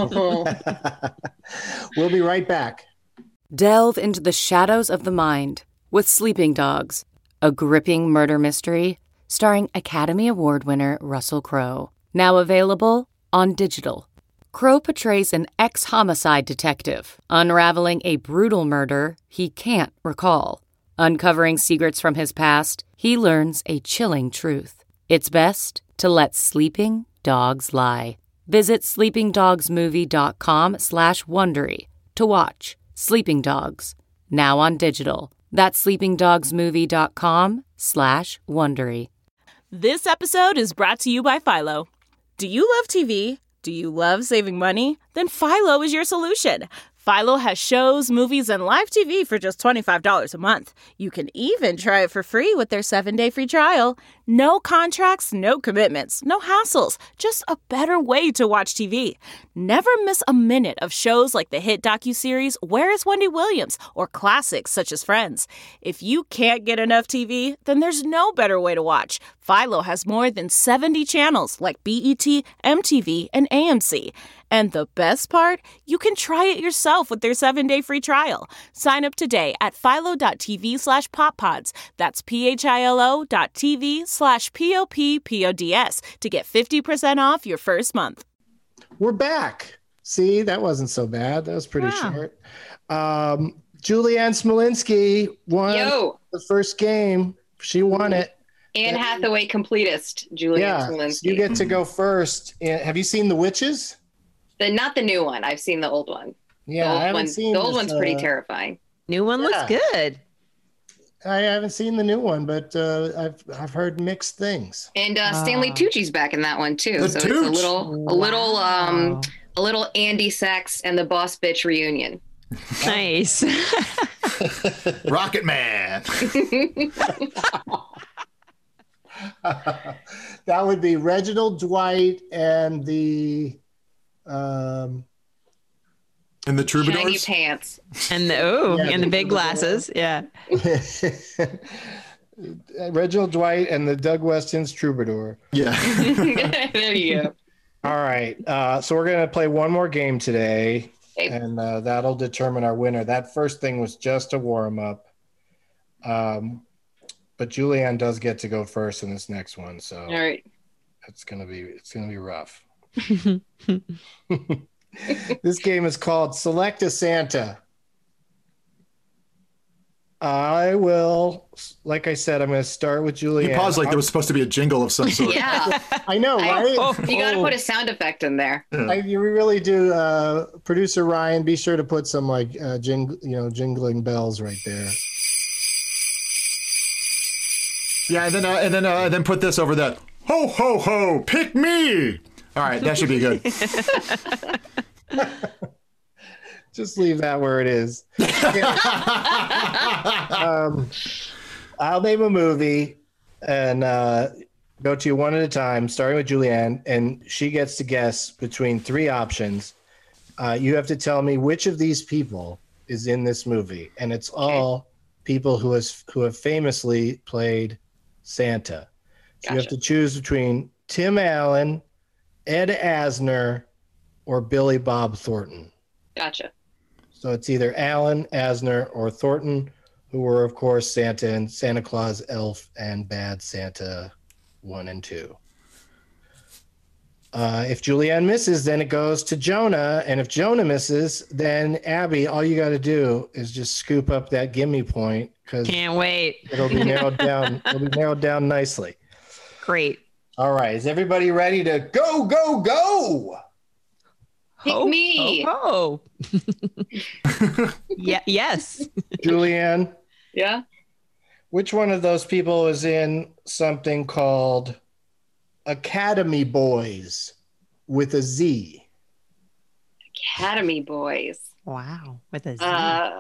We'll be right back. Delve into the shadows of the mind with Sleeping Dogs, a gripping murder mystery starring Academy Award winner Russell Crowe. Now available on digital. Crowe portrays an ex-homicide detective unraveling a brutal murder he can't recall. Uncovering secrets from his past, he learns a chilling truth. It's best to let sleeping dogs lie. Visit sleepingdogsmovie.com slash Wondery to watch Sleeping Dogs, now on digital. That's sleepingdogsmovie.com slash Wondery. This episode is brought to you by Philo. Do you love T V? Do you love saving money? Then Philo is your solution. Philo has shows, movies, and live T V for just twenty-five dollars a month. You can even try it for free with their seven-day free trial. No contracts, no commitments, no hassles, just a better way to watch T V. Never miss a minute of shows like the hit docuseries Where is Wendy Williams? Or classics such as Friends. If you can't get enough T V, then there's no better way to watch. Philo has more than seventy channels like B E T, M T V, and A M C. And the best part? You can try it yourself with their seven-day free trial. Sign up today at philo.tv slash poppods. That's P-H-I-L-O dot TV slash P-O-P-P-O-D-S to get fifty percent off your first month. We're back. See, that wasn't so bad. That was pretty Wow. short. Um, Julianne Smolinski won Yo. the first game. She won it. Anne Hathaway completist, Julianne Yeah, Smolinski. you get to go first. And have you seen The Witches? The, not the new one. I've seen the old one. Yeah, the I old, haven't one, seen the old this, one's pretty uh, terrifying. New one looks Yeah. good. I haven't seen the new one, but uh, I've I've heard mixed things. And uh, Stanley Tucci's back in that one too. The so it's a Tooch. little, a little, um, a little Andy Sachs and the Boss Bitch reunion. Nice. Rocket Man. That would be Reginald Dwight and the um, And the Shiny Troubadours. pants. And the oh, Yeah, and the the big troubadour. glasses. Yeah. Reginald Dwight and the Doug Weston's Troubadour. Yeah. There you go. All right, uh, so we're gonna play one more game today, Okay. and uh, that'll determine our winner. That first thing was just a warm up, um, but Julianne does get to go first in this next one, so All right. it's gonna be it's gonna be rough. This game is called Select a Santa. I will, like I said, I'm going to start with Julianne. You paused like there was supposed to be a jingle of some sort. Yeah. I know, right? You got to put a sound effect in there. I, you really do. Uh, Producer Ryan, be sure to put some like uh, jing, you know, jingling bells right there. Yeah, and then uh, and then uh, then put this over that. Ho ho ho! Pick me! All right, that should be good. Just leave that where it is. um, I'll name a movie and uh, go to you one at a time, starting with Julianne, and she gets to guess between three options. Uh, you have to tell me which of these people is in this movie, and it's all people who has who have famously played Santa. So you have Gotcha. to choose between Tim Allen, Ed Asner, or Billy Bob Thornton. Gotcha. So it's either Allen, Asner, or Thornton, who were, of course, Santa and Santa Claus, Elf, and Bad Santa one and two. Uh, if Julianne misses, then it goes to Jonah. And if Jonah misses, then Abby, all you got to do is just scoop up that gimme point because Can't wait. it'll be narrowed down. It'll be narrowed down nicely. Great. All right. Is everybody ready to go, go, go? Pick Ho, me. ho, ho. Yeah. Yes. Julianne, Yeah. which one of those people is in something called Academy Boys with a Z? Academy Boys. Wow. With a Z. Uh,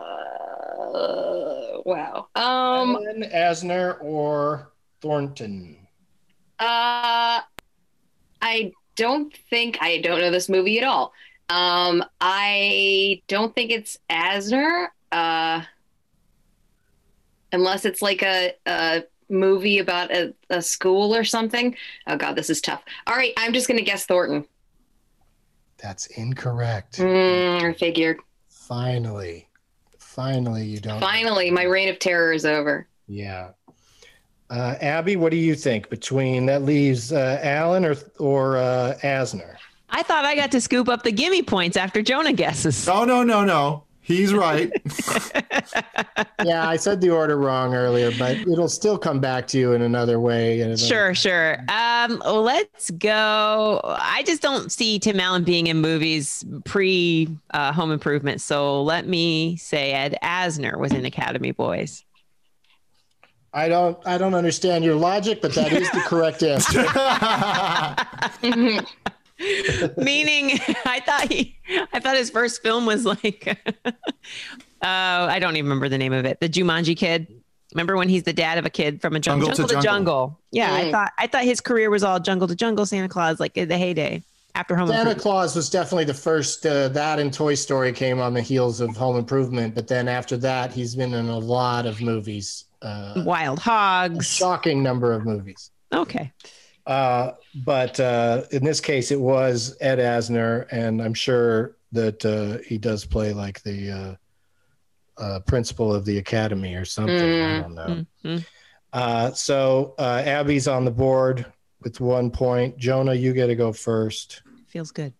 wow. Um. Allen, Asner, or Thornton? Uh. I don't think I don't know this movie at all. Um. I don't think it's Asner. Uh. Unless it's like a a movie about a, a school or something. Oh God, this is tough. All right, I'm just gonna guess Thornton. That's incorrect. Mm, I figured. Finally. Finally, you don't. Finally, my reign of terror is over. Yeah. Uh, Abby, what do you think? Between that leaves uh, Allen or or uh, Asner? I thought I got to scoop up the gimme points after Jonah guesses. Oh no no no! He's right. Yeah, I said the order wrong earlier, but it'll still come back to you in another way. and another- Sure, sure. Um, let's go. I just don't see Tim Allen being in movies pre uh, Home Improvement. So let me say Ed Asner was in Academy Boys. I don't. I don't understand your logic, but that is the correct answer. Meaning, I thought he, I thought his first film was like, uh, I don't even remember the name of it. The Jumanji Kid. Remember when he's the dad of a kid from a jungle, jungle to, jungle. to jungle? Yeah, mm. I thought I thought his career was all Jungle to Jungle, Santa Claus, like the heyday after Home Santa Improvement. Claus was definitely the first. Uh, that and Toy Story came on the heels of Home Improvement, but then after that, he's been in a lot of movies. Uh, Wild Hogs. A shocking number of movies. Okay. Uh, but uh, in this case, it was Ed Asner, and I'm sure that uh, he does play like the uh, uh, principal of the academy or something. Mm. I don't know. Mm-hmm. Uh, so uh, Abby's on the board with one point. Jonah, you get to go first. Feels good.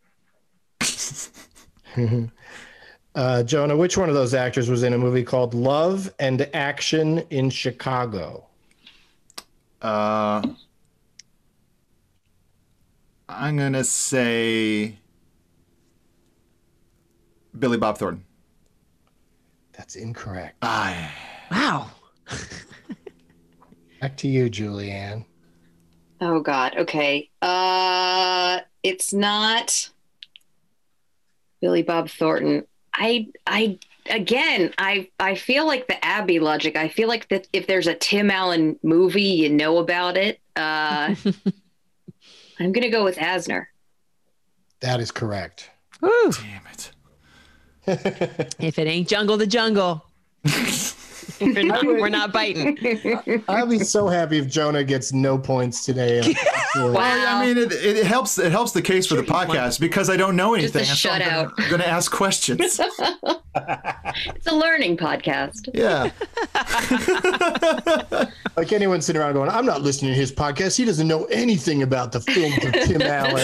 uh, Jonah, which one of those actors was in a movie called Love and Action in Chicago? Uh. I'm going to say Billy Bob Thornton. That's incorrect. Ah. Wow. Back to you, Julianne. Oh, God. Okay. Uh, it's not Billy Bob Thornton. I, I, again, I, I feel like the Abby logic. I feel like that if there's a Tim Allen movie, you know about it. Uh, I'm going to go with Asner. That is correct. Woo. Damn it. If it ain't Jungle to Jungle, we're, not, we're not biting. I'll be so happy if Jonah gets no points today. Wow. Well, I mean, it, it helps. It helps the case for the podcast because I don't know anything. Just a shutout. I'm going to ask questions. It's a learning podcast. Yeah. Like anyone sitting around going, I'm not listening to his podcast. He doesn't know anything about the film of Tim Allen.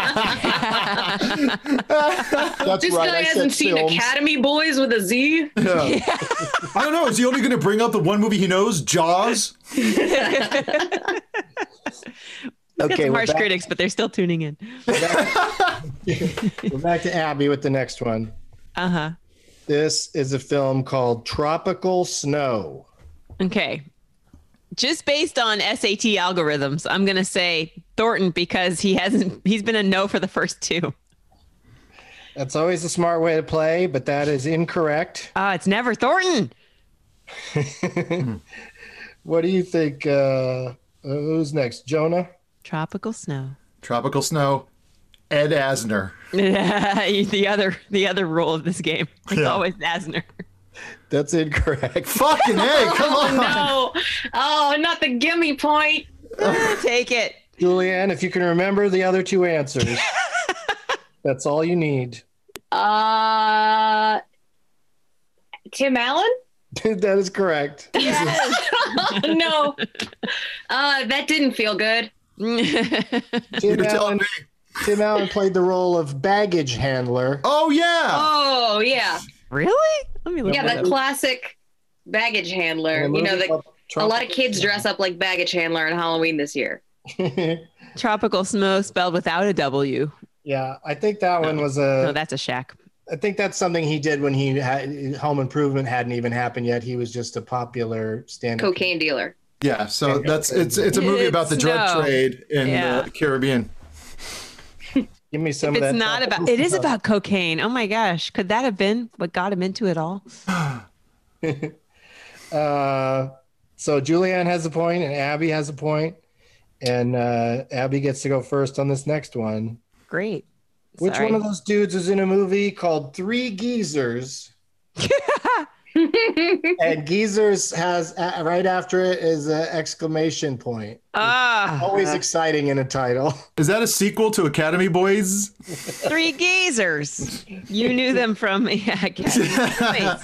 That's this right, guy I hasn't seen films. Academy Boys with a Z. Yeah. Yeah. I don't know. Is he only going to bring up the one movie he knows, Jaws? We've Okay, got some we're harsh back. critics, but they're still tuning in. We're back, we're back to Abby with the next one. Uh huh. This is a film called Tropical Snow. Okay. Just based on S A T algorithms, I'm going to say Thornton because he hasn't, he's been a no for the first two. That's always a smart way to play, but that is incorrect. Ah, uh, it's never Thornton. What do you think? Uh, who's next? Jonah? Tropical Snow. Tropical Snow. Ed Asner. the other the other rule of this game. It's Yeah. always Asner. That's incorrect. Fucking A, come on. Oh, no. Oh, not the gimme point. Take it. Julianne, if you can remember the other two answers, that's all you need. Uh, Tim Allen? That is correct. Yes. No. Uh, that didn't feel good. Tim Allen, Tim Allen played the role of baggage handler. Oh, yeah. Oh, yeah. Really? Let me look Yeah, that the up. classic baggage handler. You know, the, a lot of kids dress up like baggage handler on Halloween this year. Tropical Snow spelled without a W. Yeah, I think that one was a. No, that's a shack. I think that's something he did when he had Home Improvement hadn't even happened yet. He was just a popular stand-up Cocaine dealer. Yeah, so that's it's it's a movie It's about the drug no. trade in Yeah. the Caribbean. Give me some If of it's that. not about, it is about cocaine. Oh my gosh. Could that have been what got him into it all? Uh, so Julianne has a point and Abby has a point, and uh, Abby gets to go first on this next one. Great. Which Sorry. one of those dudes is in a movie called Three Geezers? And Geezers has uh, right after it is an exclamation point. Ah, Always exciting in a title. Is that a sequel to Academy Boys? Three Geezers. You knew them from yeah, Academy. Wait.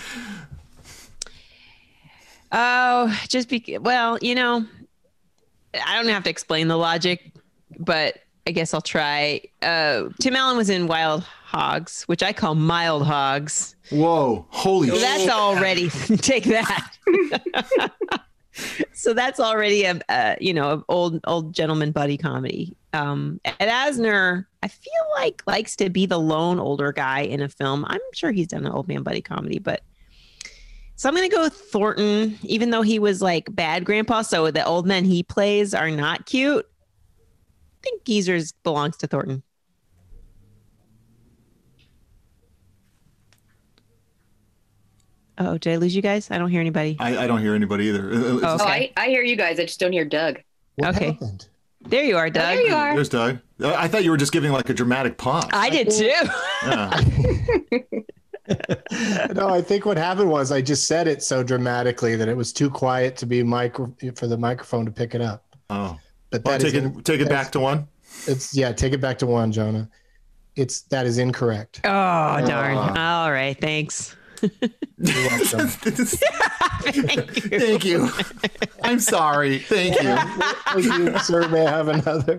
Oh, just be well, you know, I don't have to explain the logic, but I guess I'll try. Uh, Tim Allen was in Wild Hogs, which I call Mild Hogs. Whoa, holy So shit. that's already take that. So that's already a, a you know a old old gentleman buddy comedy. Um, Ed Asner, I feel like likes to be the lone older guy in a film. I'm sure he's done an old man buddy comedy, but so I'm gonna go with Thornton, even though he was like bad grandpa. So the old men he plays are not cute. I think Geezers belongs to Thornton. Oh, did I lose you guys? I don't hear anybody. I, I don't hear anybody either. Oh, Oh, okay. I, I hear you guys. I just don't hear Doug. What Okay. happened? There you are, Oh, Doug. there you are. There's Doug. I thought you were just giving like a dramatic pause. I did too. Yeah. No, I think what happened was I just said it so dramatically that it was too quiet to be micro for the microphone to pick it up. Oh. But Well, that take is it in- take it that's- back to one. It's yeah, take it back to one, Jonah. It's that is incorrect. Oh, darn. All right. Thanks. You're welcome. Thank you. Thank you. I'm sorry. Thank you. Thank you, sir. May I have another?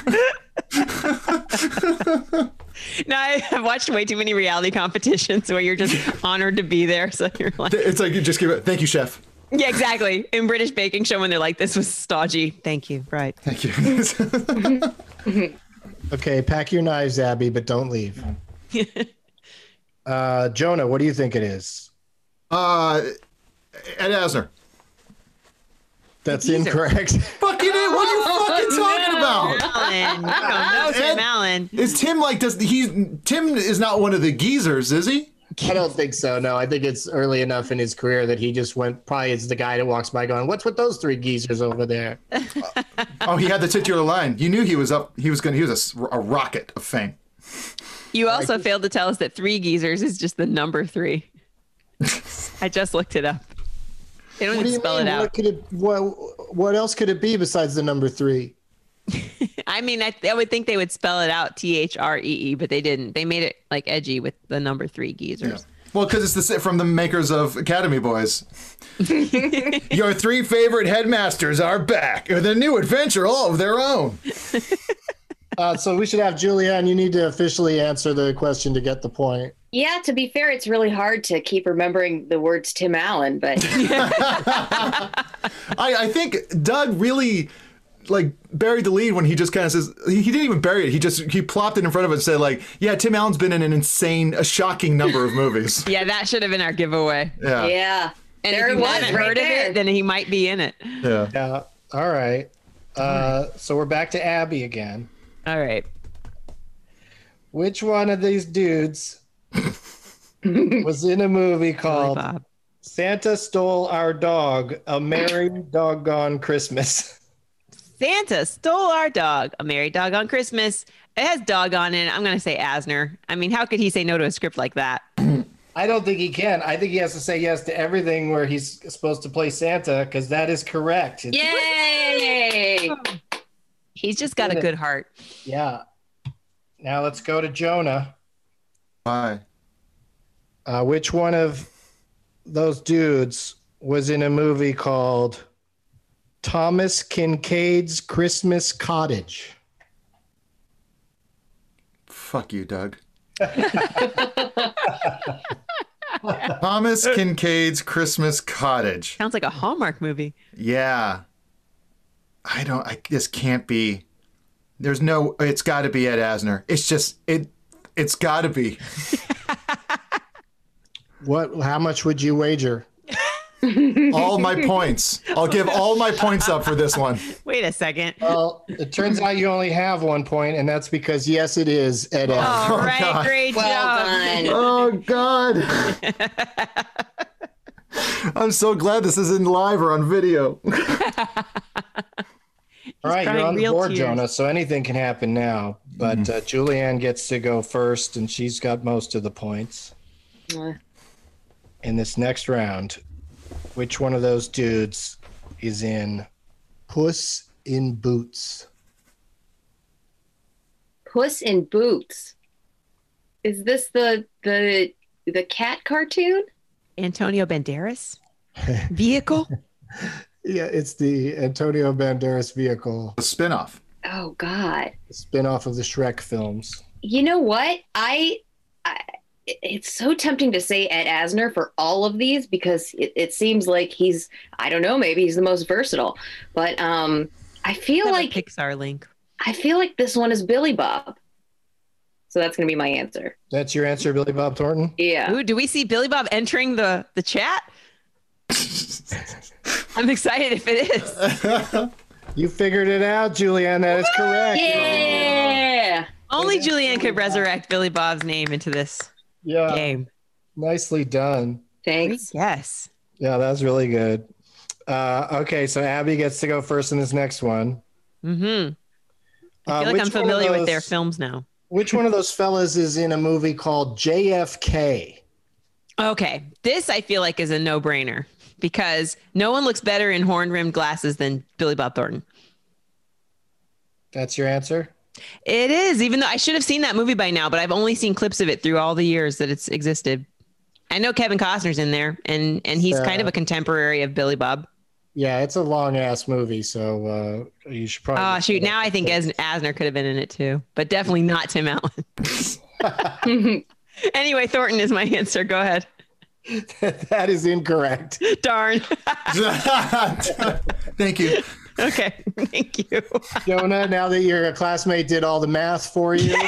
No, I've watched way too many reality competitions where you're just honored to be there. So you're like, It's like you just give it. Thank you, chef. yeah, exactly. In British baking show when they're like, this was stodgy. Thank you. Right. Thank you. Okay, pack your knives, Abby, but don't leave. Uh, Jonah, what do you think it is? uh, Ed Asner. That's Geezer. incorrect. Fucking it. What are you fucking talking about? Alan, you don't know Tim Ed- Allen. Is Tim like does he's Tim is not one of the geezers, is he? I don't think so. No, I think it's early enough in his career that he just went. Probably is the guy that walks by going, "What's with those three geezers over there?" Oh, he had the titular line. You knew he was up. He was gonna. He was a s- a, rocket of fame. You also failed to tell us that three geezers is just the number three. I just looked it up. They don't What do even you spell mean? it out. What could it? What What else could it be besides the number three? I mean, I, I would think they would spell it out T H R E E, but they didn't. They made it like edgy with the number three geezers. Well, because it's the s- from the makers of Academy Boys. Your three favorite headmasters are back with a new adventure all of their own. Uh, so we should have Julianne. You need to officially answer the question to get the point. Yeah, to be fair, it's really hard to keep remembering the words Tim Allen, but I, I think Doug really like buried the lead when he just kind of says he, he didn't even bury it. He just he plopped it in front of it and said like, yeah, Tim Allen's been in an insane, a shocking number of movies. Yeah, that should have been our giveaway. Yeah. yeah. And there if it you was, haven't right heard there. of it, then he might be in it. Yeah. Yeah. All right. Uh, so we're back to Abby again. All right. Which one of these dudes was in a movie called Bob. Santa Stole Our Dog, A Merry Doggone Christmas? Santa stole our dog, A Merry Dog on Christmas. It has dog on it. I'm going to say Asner. I mean, how could he say no to a script like that? I don't think he can. I think he has to say yes to everything where he's supposed to play Santa because that is correct. It's- Yay! He's just got a good heart. Yeah. Now let's go to Jonah. Why? Uh, which one of those dudes was in a movie called Thomas Kincaid's Christmas Cottage? Fuck you, Doug. Thomas Kincaid's Christmas Cottage. Sounds like a Hallmark movie. Yeah. I don't, I this can't be. There's no, it's got to be Ed Asner. It's just, it, it's got to be. What? How much would you wager? All my points. I'll give all my points up for this one. Wait a second. Well, it turns out you only have one point, and that's because yes, it is Ed Asner. All right, God. great Well job. done. Oh, God. I'm so glad this isn't live or on video. All right, you're crying on the real board, tears. Jonah, so anything can happen now. But uh, Julianne gets to go first, and she's got most of the points. In this next round, which one of those dudes is in Puss in Boots? Puss in Boots. Is this the the the cat cartoon? Antonio Banderas? Vehicle? Yeah, it's the Antonio Banderas vehicle, A spinoff. Oh God. the spin-off of the Shrek films. You know what? I, I it's so tempting to say Ed Asner for all of these because it, it seems like he's I don't know, maybe he's the most versatile. But um I feel Have a like Pixar link. I feel like this one is Billy Bob. So that's gonna be my answer. That's your answer, Billy Bob Thornton? Yeah. Ooh, do we see Billy Bob entering the, the chat? I'm excited if it is. You figured it out, Julianne. That is correct. Yeah. Only Julianne could resurrect Billy Bob's name into this Yeah. game. Nicely done. Thanks. Yes. Yeah, that was really good. Uh, okay, so Abby gets to go first in this next one. Mm-hmm. I Uh, feel like which I'm one of familiar with those- their films now. Which one of those fellas is in a movie called J F K? Okay, this I feel like is a no-brainer because no one looks better in horn-rimmed glasses than Billy Bob Thornton. That's your answer? It is, even though I should have seen that movie by now, but I've only seen clips of it through all the years that it's existed. I know Kevin Costner's in there, and and he's Uh, kind of a contemporary of Billy Bob. Yeah, it's a long ass movie, so uh, you should probably. Oh shoot! Now I think As- Asner could have been in it too, but definitely not Tim Allen. Anyway, Thornton is my answer. Go ahead. That is incorrect. Darn. Thank you. Okay, thank you. Jonah, now that your classmate did all the math for you.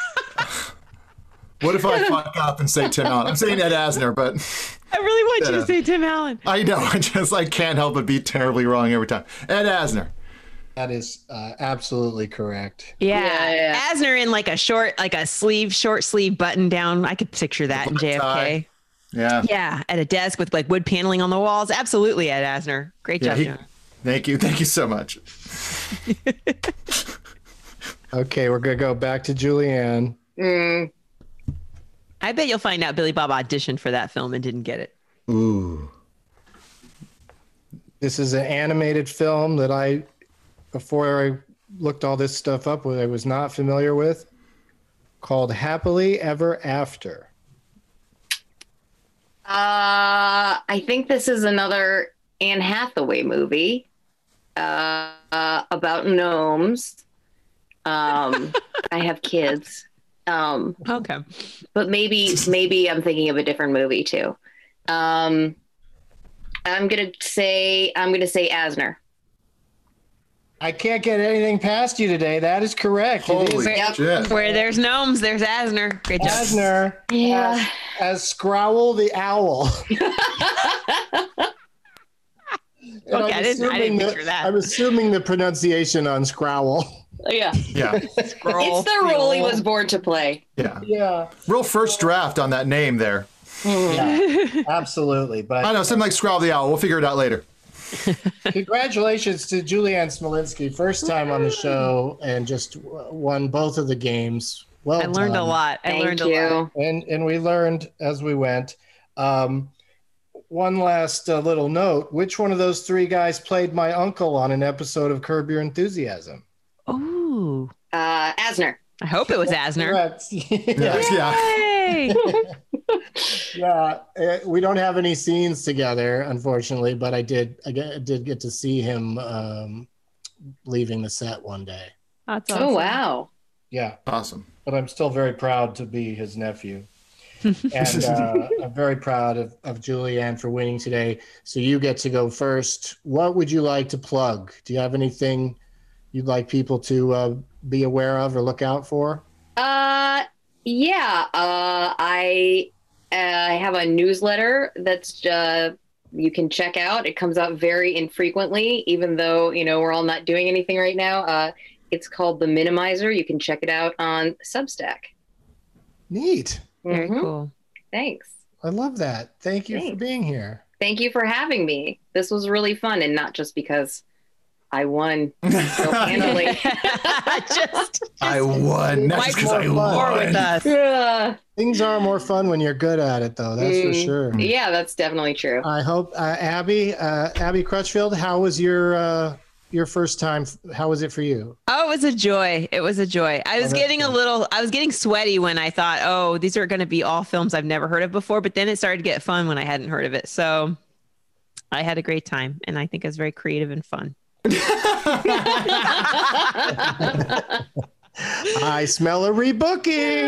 What if I fuck up and say Tim Allen? I'm saying Ed Asner, but I really want you Yeah. to say Tim Allen. I know. I just I can't help but be terribly wrong every time. Ed Asner. That is uh, absolutely correct. Yeah. Yeah, yeah. Asner in like a short, like a sleeve, short sleeve button down. I could picture that in J F K. tie. Yeah. Yeah, at a desk with like wood paneling on the walls. Absolutely, Ed Asner. Great Yeah, job, he- Jonah. Thank you. Thank you so much. Okay, we're gonna go back to Julianne. Mm, I bet you'll find out Billy Bob auditioned for that film and didn't get it. Ooh. This is an animated film that I, before I looked all this stuff up, I was not familiar with, called Happily Ever After. Uh, I think this is another Anne Hathaway movie uh, uh, about gnomes. Um, I have kids. Um, Okay. but maybe maybe I'm thinking of a different movie too. Um, I'm gonna say I'm gonna say Asner. I can't get anything past you today. That is correct. It is Holy Yep. shit. Where there's gnomes, there's Asner. Great job. Asner Yeah. as, as Scrowl the Owl. And Okay, I didn't- I assuming didn't picture that. I'm assuming the pronunciation on Scrowl. Yeah, Yeah. Scroll. it's the role he was born to play. Yeah. Yeah. Real first draft on that name there. Yeah, absolutely. I But know, something like Scrawl the Owl. We'll figure it out later. congratulations to Julianne Smolinski, first time on the show and just w- won both of the games. Well, I learned a done. lot. I Thank learned you. a lot. and and we learned as we went. Um, one last uh, little note: which one of those three guys played my uncle on an episode of Curb Your Enthusiasm? Ooh. Uh, Asner. I hope it was Asner. Correct. Yeah. yeah. Yay! Yeah, uh, we don't have any scenes together, unfortunately, but I did I get, I did get to see him um, leaving the set one day. That's awesome. Oh wow. Yeah, Awesome. but I'm still very proud to be his nephew. And uh, I'm very proud of, of Julianne for winning today. So you get to go first. What would you like to plug? Do you have anything you'd like people to uh, be aware of or look out for? Uh, yeah. Uh, I uh, I have a newsletter that's uh, you can check out. It comes out very infrequently, even though you know we're all not doing anything right now. Uh, it's called The Minimizer. You can check it out on Substack. Neat. Very Mhm. cool. Thanks. I love that. Thank you for Thanks. being here. Thank you for having me. This was really fun, and not just because I won so handily. Just I won. Not just 'cause I more war won. with us. Uh, Things are more fun when you're good at it, though. That's for Mm. sure. yeah, that's definitely true. I hope, uh, Abby, uh, Abby Crutchfield, how was your uh, your first time? How was it for you? Oh, it was a joy. It was a joy. I was that's getting a good. little, I was getting sweaty when I thought, oh, these are going to be all films I've never heard of before. But then it started to get fun when I hadn't heard of it. So I had a great time. And I think it was very creative and fun. I smell a rebooking.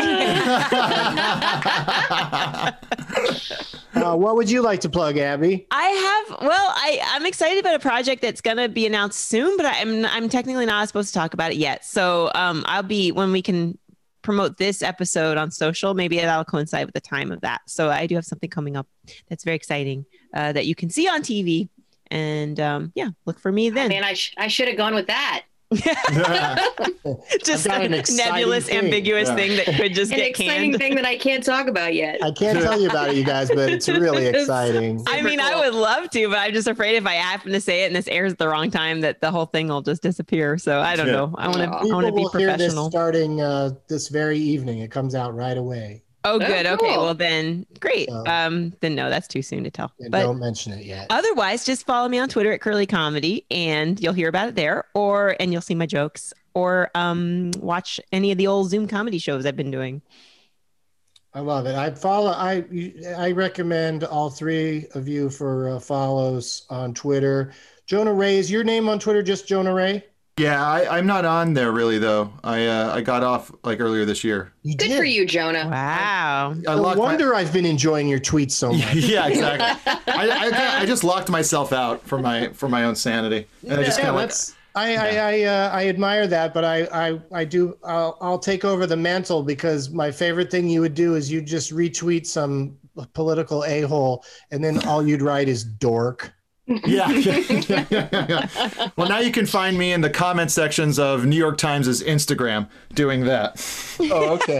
uh, what would you like to plug, Abby? I have, well, I, I'm excited about a project that's going to be announced soon, but I'm, I'm technically not supposed to talk about it yet. So um, I'll be, when we can promote this episode on social, maybe that'll coincide with the time of that. So I do have something coming up that's very exciting uh, that you can see on T V. And um, yeah, look for me then. Man, I, sh- I should have gone with that. Just I've got a an exciting nebulous, thing. ambiguous Yeah. thing that could just An get exciting canned. thing that I can't talk about yet. I can't tell you about it, you guys, but it's really exciting. I mean, I would love to, but I'm just afraid if I happen to say it and this airs at the wrong time, that the whole thing will just disappear. So I don't Yeah. know. I want to. I People want to be will hear this professional. starting uh, this very evening. It comes out right away. Oh, good. Oh, Okay. cool. Well, then, great. So- Um, then no, that's too soon to tell. And But don't mention it yet. otherwise, just follow me on Twitter at Curly Comedy, and you'll hear about it there, or and you'll see my jokes, or um, watch any of the old Zoom comedy shows I've been doing. I love it. I follow. I I recommend all three of you for uh, follows on Twitter. Jonah Ray, is your name on Twitter just Jonah Ray? Yeah, I, I'm not on there really though. I uh, I got off like earlier this year. You Good did. for you, Jonah. Wow. I No locked my- wonder I've been enjoying your tweets so much. yeah, exactly. I, I, I just locked myself out for my for my own sanity, and I just Yeah, kind of like. that's. I I I, uh, I admire that, but I I I do. I'll I'll take over the mantle because my favorite thing you would do is you just retweet some political a hole, and then all you'd write is dork. Yeah. yeah, yeah, yeah. Well, now you can find me in the comment sections of New York Times' Instagram doing that. Oh, okay.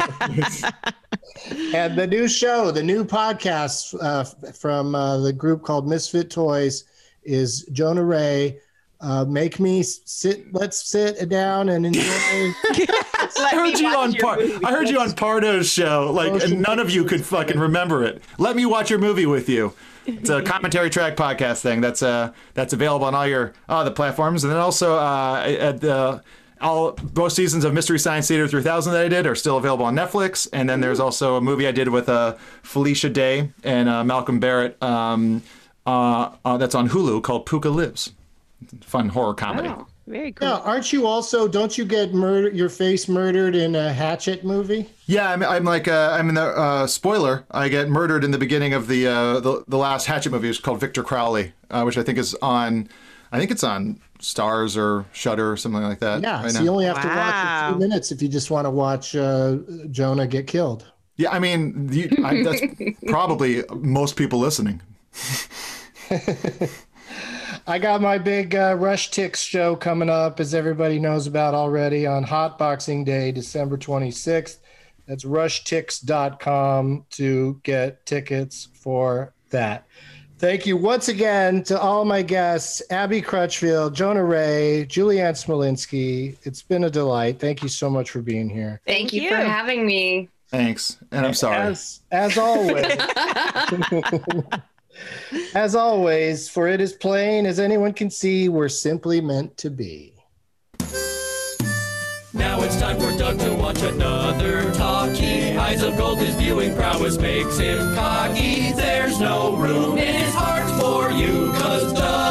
And the new show, the new podcast uh, from uh, the group called Misfit Toys is Jonah Ray. Uh, make me sit. Let's sit down and enjoy. I heard you on Par- I heard you on Pardo's show. Like, and none of you could fucking remember it. Let me watch your movie with you. It's a commentary track podcast thing. That's uh that's available on all your uh, the platforms, and then also uh, at the all both seasons of Mystery Science Theater three thousand that I did are still available on Netflix. And then there's also a movie I did with uh, Felicia Day and uh, Malcolm Barrett um, uh, uh, that's on Hulu called Puka Lives. Fun horror comedy. Wow. Very cool. Yeah, aren't you also? Don't you get murder? Your face murdered in a Hatchet movie? Yeah, I'm, I'm like uh, I'm in the uh, spoiler. I get murdered in the beginning of the uh, the, the last Hatchet movie. It's called Victor Crowley, uh, which I think is on. I think it's on Stars or Shudder or something like that. Yeah, right so now. you only have to watch Wow. a few minutes if you just want to watch uh, Jonah get killed. Yeah, I mean you, I, that's probably most people listening. I got my big uh, Rush Ticks show coming up, as everybody knows about already, on Hot Boxing Day, December twenty-sixth. That's rush ticks dot com to get tickets for that. Thank you once again to all my guests, Abby Crutchfield, Jonah Ray, Julianne Smolinski. It's been a delight. Thank you so much for being here. Thank, Thank you, you. for having me. Thanks, and I'm sorry. As, as always. As always, for it is plain as anyone can see, we're simply meant to be. Now it's time for Doug to watch another talkie. Eyes of gold, his viewing prowess makes him cocky. There's no room in his heart for you, cause Doug